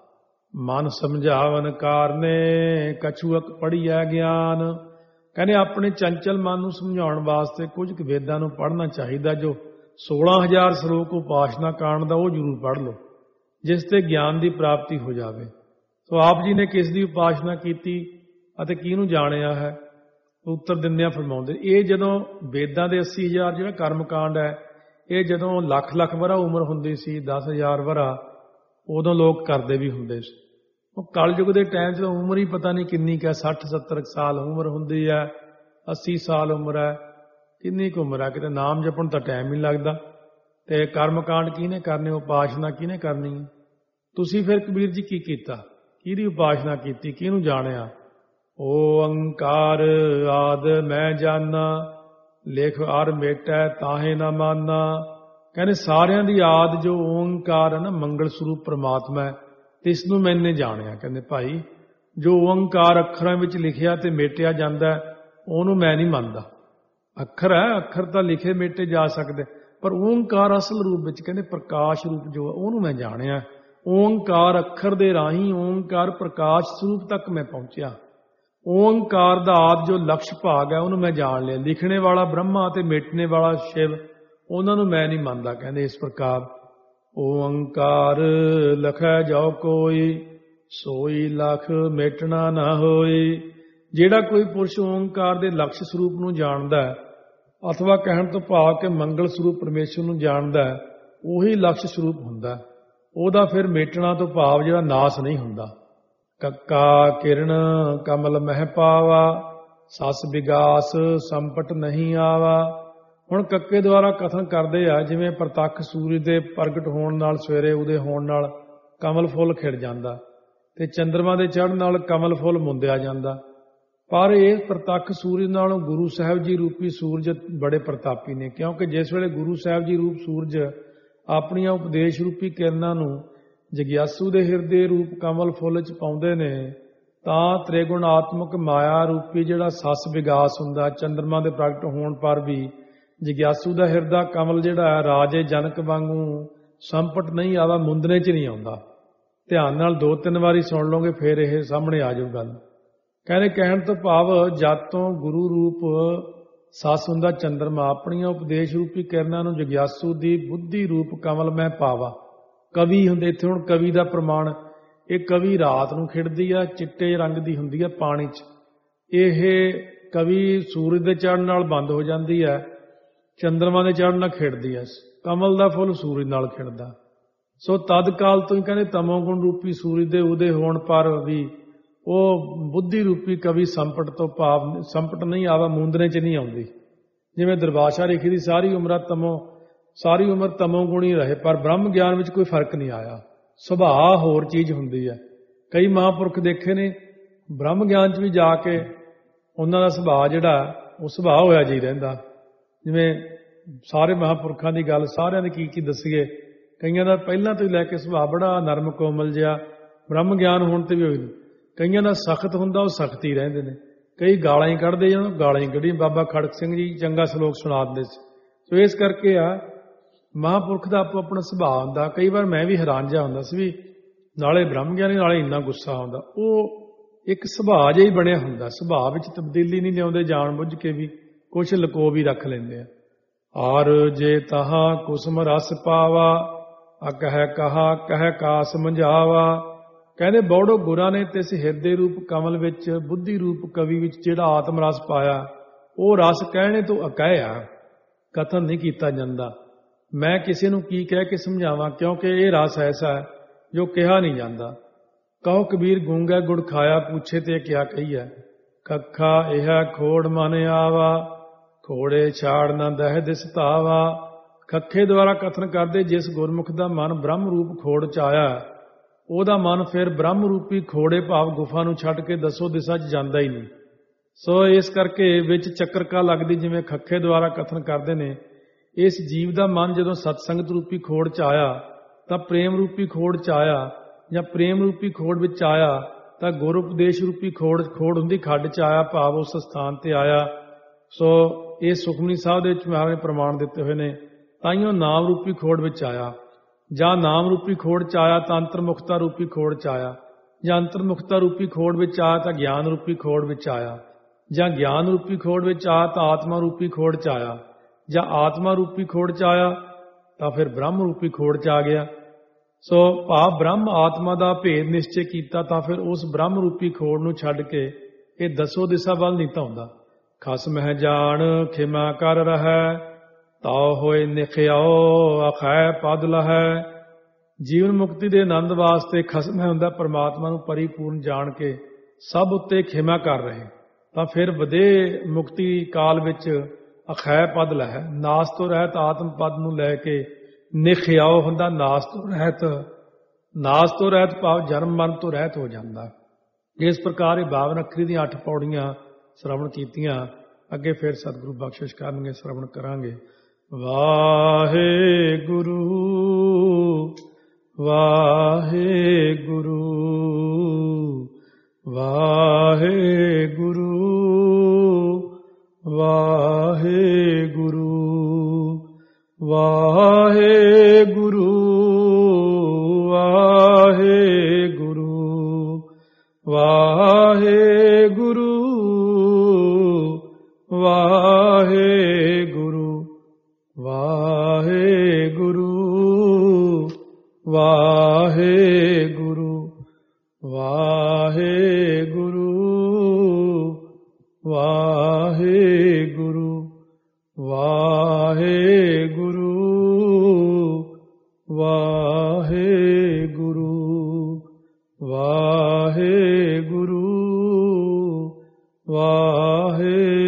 ਮਨ ਸਮਝਾਵਨ ਕਾਰਨੇ, ਕਛੂਅਕ ਪੜ੍ਹੀਐ ਗਿਆਨ। ਕਹਿੰਦੇ ਆਪਣੇ ਚੰਚਲ ਮਨ ਨੂੰ ਸਮਝਾਉਣ ਵਾਸਤੇ ਕੁਝ ਕੁ ਵੇਦਾਂ ਨੂੰ ਪੜ੍ਹਨਾ ਚਾਹੀਦਾ। ਜੋ ਸੋਲਾਂ ਹਜ਼ਾਰ ਸ਼ਲੋਕ ਉਪਾਸ਼ਨਾ ਕਾਂਡ ਦਾ ਉਹ ਜ਼ਰੂਰ ਪੜ੍ਹ ਲਓ, ਜਿਸ ਤੇ ਗਿਆਨ ਦੀ ਪ੍ਰਾਪਤੀ ਹੋ ਜਾਵੇ। ਸੋ ਆਪ ਜੀ ਨੇ ਕਿਸ ਦੀ ਉਪਾਸ਼ਨਾ ਕੀਤੀ ਅਤੇ ਕਿਹਨੂੰ ਜਾਣਿਆ ਹੈ? ਉੱਤਰ ਦਿੰਦਿਆਂ ਫਰਮਾਉਂਦੇ, ਇਹ ਜਦੋਂ ਵੇਦਾਂ ਦੇ ਅੱਸੀ ਹਜ਼ਾਰ ਜਿਹੜਾ ਕਰਮਕਾਂਡ ਹੈ, ਇਹ ਜਦੋਂ ਲੱਖ ਲੱਖ ਵਰਾ ਉਮਰ ਹੁੰਦੀ ਸੀ, ਦਸ ਹਜ਼ਾਰ ਵਰਾ, ਉਦੋਂ ਲੋਕ ਕਰਦੇ ਵੀ ਹੁੰਦੇ ਸੀ। ਉਹ ਕਲਯੁਗ ਦੇ ਟਾਈਮ 'ਚ ਉਮਰ ਹੀ ਪਤਾ ਨਹੀਂ ਕਿੰਨੀ ਕੁ ਹੈ, ਸੱਠ ਸੱਤਰ ਸਾਲ ਉਮਰ ਹੁੰਦੀ ਹੈ, ਅੱਸੀ ਸਾਲ ਉਮਰ ਹੈ, ਕਿੰਨੀ ਕੁ ਉਮਰ ਹੈ, ਕਿਤੇ ਨਾਮ ਜਪਣ ਤਾਂ ਟਾਈਮ ਨਹੀਂ ਲੱਗਦਾ। ਤੇ ਕਰਮਕਾਂਡ ਕਿਹਨੇ ਕਰਨੇ, ਉਪਾਸ਼ਨਾ ਕਿਹਨੇ ਕਰਨੀ? ਤੁਸੀਂ ਫਿਰ ਕਬੀਰ ਜੀ ਕੀ ਕੀਤਾ? ਕਿਹਦੀ ਉਪਾਸ਼ਨਾ ਕੀਤੀ? ਕਿਹਨੂੰ ਜਾਣਿਆ? ਓੰਕਾਰ ਆਦ ਮੈਂ ਜਾਨਾ, ਲਿਖ ਅਰ ਮੇਟੈ ਤਾਹੇ ਨਾ ਮਾਨਾ। ਕਹਿੰਦੇ ਸਾਰਿਆਂ ਦੀ ਆਦ ਜੋ ਓੰਕਾਰ ਹੈ ਨਾ, ਮੰਗਲ ਸਰੂਪ ਪ੍ਰਮਾਤਮਾ ਹੈ, ਤੇ ਇਸ ਨੂੰ ਮੈਨੇ ਜਾਣਿਆ। ਕਹਿੰਦੇ ਭਾਈ ਜੋ ਓੰਕਾਰ ਅੱਖਰਾਂ ਵਿੱਚ ਲਿਖਿਆ ਤੇ ਮੇਟਿਆ ਜਾਂਦਾ, ਉਹਨੂੰ ਮੈਂ ਨਹੀਂ ਮੰਨਦਾ। ਅੱਖਰ ਹੈ, ਅੱਖਰ ਤਾਂ ਲਿਖੇ ਮੇਟੇ ਜਾ ਸਕਦੇ, ਪਰ ਓੰਕਾਰ ਅਸਲ ਰੂਪ ਵਿੱਚ ਕਹਿੰਦੇ ਪ੍ਰਕਾਸ਼ ਰੂਪ ਜੋ ਉਹਨੂੰ ਮੈਂ ਜਾਣਿਆ। ਓੰਕਾਰ ਅੱਖਰ ਦੇ ਰਾਹੀਂ ਓੰਕਾਰ ਪ੍ਰਕਾਸ਼ ਸਰੂਪ ਤੱਕ ਮੈਂ ਪਹੁੰਚਿਆ। ਓੰਕਾਰ ਦਾ ਆਦ ਜੋ ਲਕਸ਼ ਭਾਗ ਹੈ ਉਹਨੂੰ ਮੈਂ ਜਾਣ ਲਿਆ। ਲਿਖਣੇ ਵਾਲਾ ਬ੍ਰਹਮਾ ਤੇ ਮੇਟਣੇ ਵਾਲਾ ਸ਼ਿਵ, ਉਹਨਾਂ ਨੂੰ ਮੈਂ ਨਹੀਂ ਮੰਨਦਾ। ਕਹਿੰਦੇ ਇਸ ਪ੍ਰਕਾਰ ਓੰਕਾਰ ਲਖੈ ਜੋ ਕੋਈ, ਸੋਈ ਲਖ ਮੇਟਣਾ ਨਾ ਹੋਈ। ਜਿਹੜਾ ਕੋਈ ਪੁਰਸ਼ ਓੰਕਾਰ ਦੇ ਲਕਸ਼ ਸਰੂਪ ਨੂੰ ਜਾਣਦਾ ਹੈ, ਅਥਵਾ ਕਹਿਣ ਤੋਂ ਭਾਵ ਕਿ ਮੰਗਲ ਸਰੂਪ ਪਰਮੇਸ਼ਰ ਨੂੰ ਜਾਣਦਾ ਹੈ, ਉਹੀ ਲਕਸ਼ ਸਰੂਪ ਹੁੰਦਾ। ਉਹਦਾ ਫਿਰ ਮੇਟਣਾ ਤੋਂ ਭਾਵ ਜਿਹੜਾ ਨਾਸ ਨਹੀਂ ਹੁੰਦਾ। ਕੱਕਾ ਕਿਰਨ ਕਮਲ ਮਹਿ ਪਾਵਾ, ਸਸ ਵਿਗਾਸ ਸੰਪਟ ਨਹੀਂ ਆਵਾ। ਹੁਣ ਕੱਕੇ ਦੁਆਰਾ ਕਥਨ ਕਰਦੇ ਆ, ਜਿਵੇਂ ਪ੍ਰਤੱਖ ਸੂਰਜ ਦੇ ਪ੍ਰਗਟ ਹੋਣ ਨਾਲ, ਸਵੇਰੇ ਉਦੇ ਹੋਣ ਨਾਲ ਕਮਲ ਫੁੱਲ ਖਿੜ ਜਾਂਦਾ, ਤੇ ਚੰਦਰਮਾ ਦੇ ਚੜ੍ਹਨ ਨਾਲ ਕਮਲ ਫੁੱਲ ਮੁੰਦਿਆ ਜਾਂਦਾ। ਪਰ ਇਹ ਪ੍ਰਤੱਖ ਸੂਰਜ ਨਾਲੋਂ ਗੁਰੂ ਸਾਹਿਬ ਜੀ ਰੂਪੀ ਸੂਰਜ ਬੜੇ ਪ੍ਰਤਾਪੀ ਨੇ, ਕਿਉਂਕਿ ਜਿਸ ਵੇਲੇ ਗੁਰੂ ਸਾਹਿਬ ਜੀ ਰੂਪ ਸੂਰਜ ਆਪਣੀਆਂ ਉਪਦੇਸ਼ ਰੂਪੀ ਕਿਰਨਾਂ ਨੂੰ ਜਗਿਆਸੂ ਦੇ ਹਿਰਦੇ ਰੂਪ ਕਮਲ ਫੁੱਲ 'ਚ ਪਾਉਂਦੇ ਨੇ, ਤਾਂ ਤ੍ਰਿਗੁਣਾਤਮਕ ਮਾਇਆ ਰੂਪੀ ਜਿਹੜਾ ਸਸ ਵਿਗਾਸ ਹੁੰਦਾ, ਚੰਦਰਮਾ ਦੇ ਪ੍ਰਗਟ ਹੋਣ ਪਰ ਵੀ ਜਗਿਆਸੂ ਦਾ ਹਿਰਦਾ ਕਮਲ ਜਿਹੜਾ ਹੈ ਰਾਜੇ ਜਨਕ ਵਾਂਗੂ ਸੰਪਟ ਨਹੀਂ ਆਵਾ, ਮੁੰਦਰੇ 'ਚ ਨਹੀਂ ਆਉਂਦਾ। ਧਿਆਨ ਨਾਲ ਦੋ ਤਿੰਨ ਵਾਰੀ ਸੁਣ ਲਓਗੇ ਫਿਰ ਇਹ ਸਾਹਮਣੇ ਆ ਜਾਊ ਗੱਲ। ਕਹਿੰਦੇ ਕਹਿਣ ਤੋਂ ਭਾਵ ਜਦ ਤੋਂ ਗੁਰੂ ਰੂਪ ਸੱਸ ਹੁੰਦਾ ਚੰਦਰਮਾ ਆਪਣੀਆਂ ਉਪਦੇਸ਼ ਰੂਪੀ ਕਿਰਨਾਂ ਨੂੰ ਜਗਿਆਸੂ ਦੀ ਬੁੱਧੀ ਰੂਪ ਕਮਲ ਮੈਂ ਪਾਵਾ। ਕਵੀ ਹੁੰਦੇ ਇੱਥੇ ਹੁਣ ਕਵੀ ਦਾ ਪ੍ਰਮਾਣ, ਇਹ ਕਵੀ ਰਾਤ ਨੂੰ ਖਿੜਦੀ ਆ, ਚਿੱਟੇ ਰੰਗ ਦੀ ਹੁੰਦੀ ਆ ਪਾਣੀ 'ਚ। ਇਹ ਕਵੀ ਸੂਰਜ ਦੇ ਚੜ੍ਹਨ ਨਾਲ ਬੰਦ ਹੋ ਜਾਂਦੀ ਹੈ, ਚੰਦਰਮਾ ਦੇ ਚੜ੍ਹਨ ਨਾਲ ਖਿੜਦੀ ਹੈ। ਕਮਲ ਦਾ ਫੁੱਲ ਸੂਰਜ ਨਾਲ ਖਿੜਦਾ। ਸੋ ਤਦ ਕਾਲ ਤੋਂ ਹੀ ਕਹਿੰਦੇ ਤਮੋਗੁਣ ਰੂਪੀ ਸੂਰਜ ਦੇ ਉਦੇ ਹੋਣ ਪਰ ਵੀ ਉਹ ਬੁੱਧੀ ਰੂਪੀ ਕਵੀ ਸੰਪਟ ਤੋਂ ਭਾਵ ਸੰਪਟ ਨਹੀਂ ਆਵਾ, ਮੂੰਦਰੇ 'ਚ ਨਹੀਂ ਆਉਂਦੀ। ਜਿਵੇਂ ਦਰਬਾਸ਼ਾ ਲਿਖੀ ਦੀ ਸਾਰੀ ਉਮਰ ਤਮੋ ਸਾਰੀ ਉਮਰ ਤਮੋ ਗੁਣੀ ਰਹੇ, ਪਰ ਬ੍ਰਹਮ ਗਿਆਨ ਵਿੱਚ ਕੋਈ ਫਰਕ ਨਹੀਂ ਆਇਆ। ਸੁਭਾਅ ਹੋਰ ਚੀਜ਼ ਹੁੰਦੀ ਹੈ। ਕਈ ਮਹਾਂਪੁਰਖ ਦੇਖੇ ਨੇ ਬ੍ਰਹਮ ਗਿਆਨ 'ਚ ਵੀ ਜਾ ਕੇ ਉਹਨਾਂ ਦਾ ਸੁਭਾਅ ਜਿਹੜਾ ਉਹ ਸੁਭਾਅ ਹੋਇਆ ਜੀ ਰਹਿੰਦਾ। ਜਿਵੇਂ ਸਾਰੇ ਮਹਾਂਪੁਰਖਾਂ ਦੀ ਗੱਲ ਸਾਰਿਆਂ ਦੀ ਕੀ ਕੀ ਦੱਸੀਏ, ਕਈਆਂ ਦਾ ਪਹਿਲਾਂ ਤੋਂ ਹੀ ਲੈ ਕੇ ਸੁਭਾਅ ਬੜਾ ਨਰਮ ਕੋਮਲ ਜਿਹਾ, ਬ੍ਰਹਮ ਗਿਆਨ ਹੋਣ ਤੇ ਵੀ ਹੋਈ ਨਹੀਂ। ਕਈਆਂ ਦਾ ਸਖਤ ਹੁੰਦਾ, ਉਹ ਸਖਤ ਹੀ ਰਹਿੰਦੇ ਨੇ। ਕਈ ਗਾਲਾਂ ਹੀ ਕੱਢਦੇ ਜਾਂ ਗਾਲਾਂ ਹੀ ਕੱਢੀ। ਬਾਬਾ ਖੜਕ ਸਿੰਘ ਜੀ ਚੰਗਾ ਸਲੋਕ ਸੁਣਾ ਦਿੰਦੇ ਸੀ। ਸੋ ਇਸ ਕਰਕੇ ਆ ਮਹਾਂਪੁਰਖ ਦਾ ਆਪੋ ਆਪਣਾ ਸੁਭਾਅ ਹੁੰਦਾ। ਕਈ ਵਾਰ ਮੈਂ ਵੀ ਹੈਰਾਨ ਜਿਹਾ ਹੁੰਦਾ ਸੀ ਵੀ ਨਾਲੇ ਬ੍ਰਹਮ ਗਿਆਨੀ ਨਾਲੇ ਇੰਨਾ ਗੁੱਸਾ ਆਉਂਦਾ। ਉਹ ਇੱਕ ਸੁਭਾਅ ਜਿਹਾ ਹੀ ਬਣਿਆ ਹੁੰਦਾ, ਸੁਭਾਅ ਵਿੱਚ ਤਬਦੀਲੀ ਨਹੀਂ ਲਿਆਉਂਦੇ, ਜਾਣ ਬੁੱਝ ਕੇ ਵੀ ਕੁਛ ਲੁਕੋ ਵੀ ਰੱਖ ਲੈਂਦੇ ਆ। ਔਰ ਜੇ ਤਹਾਂ ਕੁਸਮ ਰਸ ਪਾਵਾ ਅਕਹਿ ਕਹਾ ਕਹਿ ਕਾਸ ਮੰਝਾਵਾ। ਕਹਿੰਦੇ ਬੌੜੋ ਗੁਰਾਂ ਨੇ ਤਿਸ ਹਿਰਦੇ ਰੂਪ ਕਮਲ ਵਿੱਚ ਬੁੱਧੀ ਰੂਪ ਕਵੀ ਵਿੱਚ ਜਿਹੜਾ ਆਤਮ ਰਸ ਪਾਇਆ, ਉਹ ਰਸ ਕਹਿਣੇ ਤੋਂ ਅਕਹਿ ਆ, ਕਥਨ ਨਹੀਂ ਕੀਤਾ ਜਾਂਦਾ। ਮੈਂ ਕਿਸੇ ਨੂੰ ਕੀ ਕਹਿ ਕੇ ਸਮਝਾਵਾਂ, ਕਿਉਂਕਿ ਇਹ ਰਸ ਐਸਾ ਹੈ ਜੋ ਕਿਹਾ ਨਹੀਂ ਜਾਂਦਾ। ਕਹੋ ਕਬੀਰ ਗੂੰਗਾ ਗੁੜ ਖਾਇਆ, ਪੁੱਛੇ ਤੇ ਕਿਆ ਕਹੀਐ। ਕੱਖਾ ਇਹ ਖੋੜ ਮਨ ਆਵਾ, ਖੋੜੇ ਛਾੜ ਨਾ ਦਹਿ ਦਿਸ ਧਾਵਾ। ਖੱਖੇ ਦੁਆਰਾ ਕਥਨ ਕਰਦੇ ਜਿਸ ਗੁਰਮੁਖ ਦਾ ਮਨ ਬ੍ਰਹਮ ਰੂਪ ਖੋੜ 'ਚ ਆਇਆ, ਉਹਦਾ ਮਨ ਫਿਰ ਬ੍ਰਹਮ ਰੂਪੀ ਖੋੜੇ ਭਾਵ ਗੁਫਾ ਨੂੰ ਛੱਡ ਕੇ ਦਸੋ ਦਿਸ਼ਾ 'ਚ ਜਾਂਦਾ ਹੀ ਨਹੀਂ। ਸੋ ਇਸ ਕਰਕੇ ਵਿੱਚ ਚੱਕਰਕਾ ਲੱਗਦੀ, ਜਿਵੇਂ ਖੱਖੇ ਦੁਆਰਾ ਕਥਨ ਕਰਦੇ ਨੇ। ਇਸ ਜੀਵ ਦਾ ਮਨ ਜਦੋਂ ਸਤਸੰਗਤ ਰੂਪੀ ਖੋੜ 'ਚ ਆਇਆ ਤਾਂ ਪ੍ਰੇਮ ਰੂਪੀ ਖੋੜ 'ਚ ਆਇਆ, ਜਾਂ ਪ੍ਰੇਮ ਰੂਪੀ ਖੋੜ ਵਿੱਚ ਆਇਆ ਤਾਂ ਗੁਰ ਉਪਦੇਸ਼ ਰੂਪੀ ਖੋੜ ਖੋੜ ਹੁੰਦੀ ਖੱਡ 'ਚ ਆਇਆ, ਭਾਵ ਉਸ ਸਥਾਨ ਤੇ ਆਇਆ। ਸੋ ਇਹ ਸੁਖਮਨੀ ਸਾਹਿਬ ਦੇ ਵਿੱਚ ਮਹਾਰਾਜ ਨੇ ਪ੍ਰਮਾਣ ਦਿੱਤੇ ਹੋਏ ਨੇ। ਤਾਈਓ ਨਾਮ ਰੂਪੀ ਖੋੜ ਵਿੱਚ ਆਇਆ, ਜਾਂ ਨਾਮ ਰੂਪੀ ਖੋੜ 'ਚ ਆਇਆ ਤਾਂ ਅੰਤਰਮੁਖਤਾ ਰੂਪੀ ਖੋੜ 'ਚ ਆਇਆ, ਜਾਂ ਅੰਤਰਮੁਖਤਾ ਰੂਪੀ ਖੋੜ ਵਿੱਚ ਆਇਆ ਤਾਂ ਗਿਆਨ ਰੂਪੀ ਖੋੜ ਵਿੱਚ ਆਇਆ, ਜਾਂ ਗਿਆਨ ਰੂਪੀ ਖੋੜ ਵਿੱਚ ਆਇਆ ਤਾਂ ਆਤਮਾ ਰੂਪੀ ਖੋੜ 'ਚ ਆਇਆ, ਜਾਂ ਆਤਮਾ ਰੂਪੀ ਖੋੜ 'ਚ ਆਇਆ ਤਾਂ ਫਿਰ ਬ੍ਰਹਮ ਰੂਪੀ ਖੋੜ 'ਚ ਆ ਗਿਆ। ਸੋ ਭਾਵ ਬ੍ਰਹਮ ਆਤਮਾ ਦਾ ਭੇਦ ਨਿਸ਼ਚੈ ਕੀਤਾ ਤਾਂ ਫਿਰ ਉਸ ਬ੍ਰਹਮ ਰੂਪੀ ਖੋੜ ਨੂੰ ਛੱਡ ਕੇ ਇਹ ਦਸੋ ਦਿਸ਼ਾ ਵੱਲ ਨਹੀਂ ਧਾਉਂਦਾ। ਖਸਮ ਹੈ ਜਾਣ ਖਿਮਾ ਕਰ ਰਹਿ, ਤਾਉ ਹੋਏ ਨਿਖਿਆਓ ਅਖੈ ਪਦ ਲਹੈ। ਜੀਵਨ ਮੁਕਤੀ ਦੇ ਆਨੰਦ ਵਾਸਤੇ ਖਸਮ ਹੈ ਹੁੰਦਾ ਪਰਮਾਤਮਾ ਨੂੰ ਪਰਿਪੂਰਨ ਜਾਣ ਕੇ ਸਭ ਉੱਤੇ ਖਿਮਾ ਕਰ ਰਹੇ, ਤਾਂ ਫਿਰ ਵਧੇ ਮੁਕਤੀ ਕਾਲ ਵਿੱਚ ਅਖੈ ਪਦ ਲਹੈ, ਨਾਸ ਤੋਂ ਰਹਿਤ ਆਤਮ ਪਦ ਨੂੰ ਲੈ ਕੇ ਨਿਖਿਆਓ ਹੁੰਦਾ ਨਾਸ ਤੋਂ ਰਹਿਤ। ਨਾਸ ਤੋਂ ਰਹਿਤ ਭਾਵ ਜਨਮ ਮਰਨ ਤੋਂ ਰਹਿਤ ਹੋ ਜਾਂਦਾ। ਇਸ ਪ੍ਰਕਾਰ ਇਹ ਬਾਵਨ ਅੱਖਰੀ ਦੀਆਂ ਅੱਠ ਪੌੜੀਆਂ ਸ਼ਰਵਣ ਕੀਤੀਆਂ। ਅੱਗੇ ਫਿਰ ਸਤਿਗੁਰੂ ਬਖਸ਼ਿਸ਼ ਕਰਨਗੇ, ਸ਼ਰਵਣ ਕਰਾਂਗੇ। ਵਾਹਿਗੁਰੂ ਵਾਹਿਗੁਰੂ ਵਾਹਿਗੁਰੂ ਵਾਹਿਗੁਰੂ ਵਾਹਿਗੁਰੂ ਵਾਹਿਗੁਰੂ ਵਾਹਿਗੁਰੂ ਵਾਹਿਗੁਰੂ ਵਾਹਿਗੁਰੂ ਵਾਹਿਗੁਰੂ ਵਾਹਿਗੁਰੂ ਵਾਹਿਗੁਰੂ ਵਾਹਿਗੁਰੂ ਵਾਹਿਗੁਰੂ ਵਾਹਿਗੁਰੂ ਵਾਹਿਗੁਰੂ।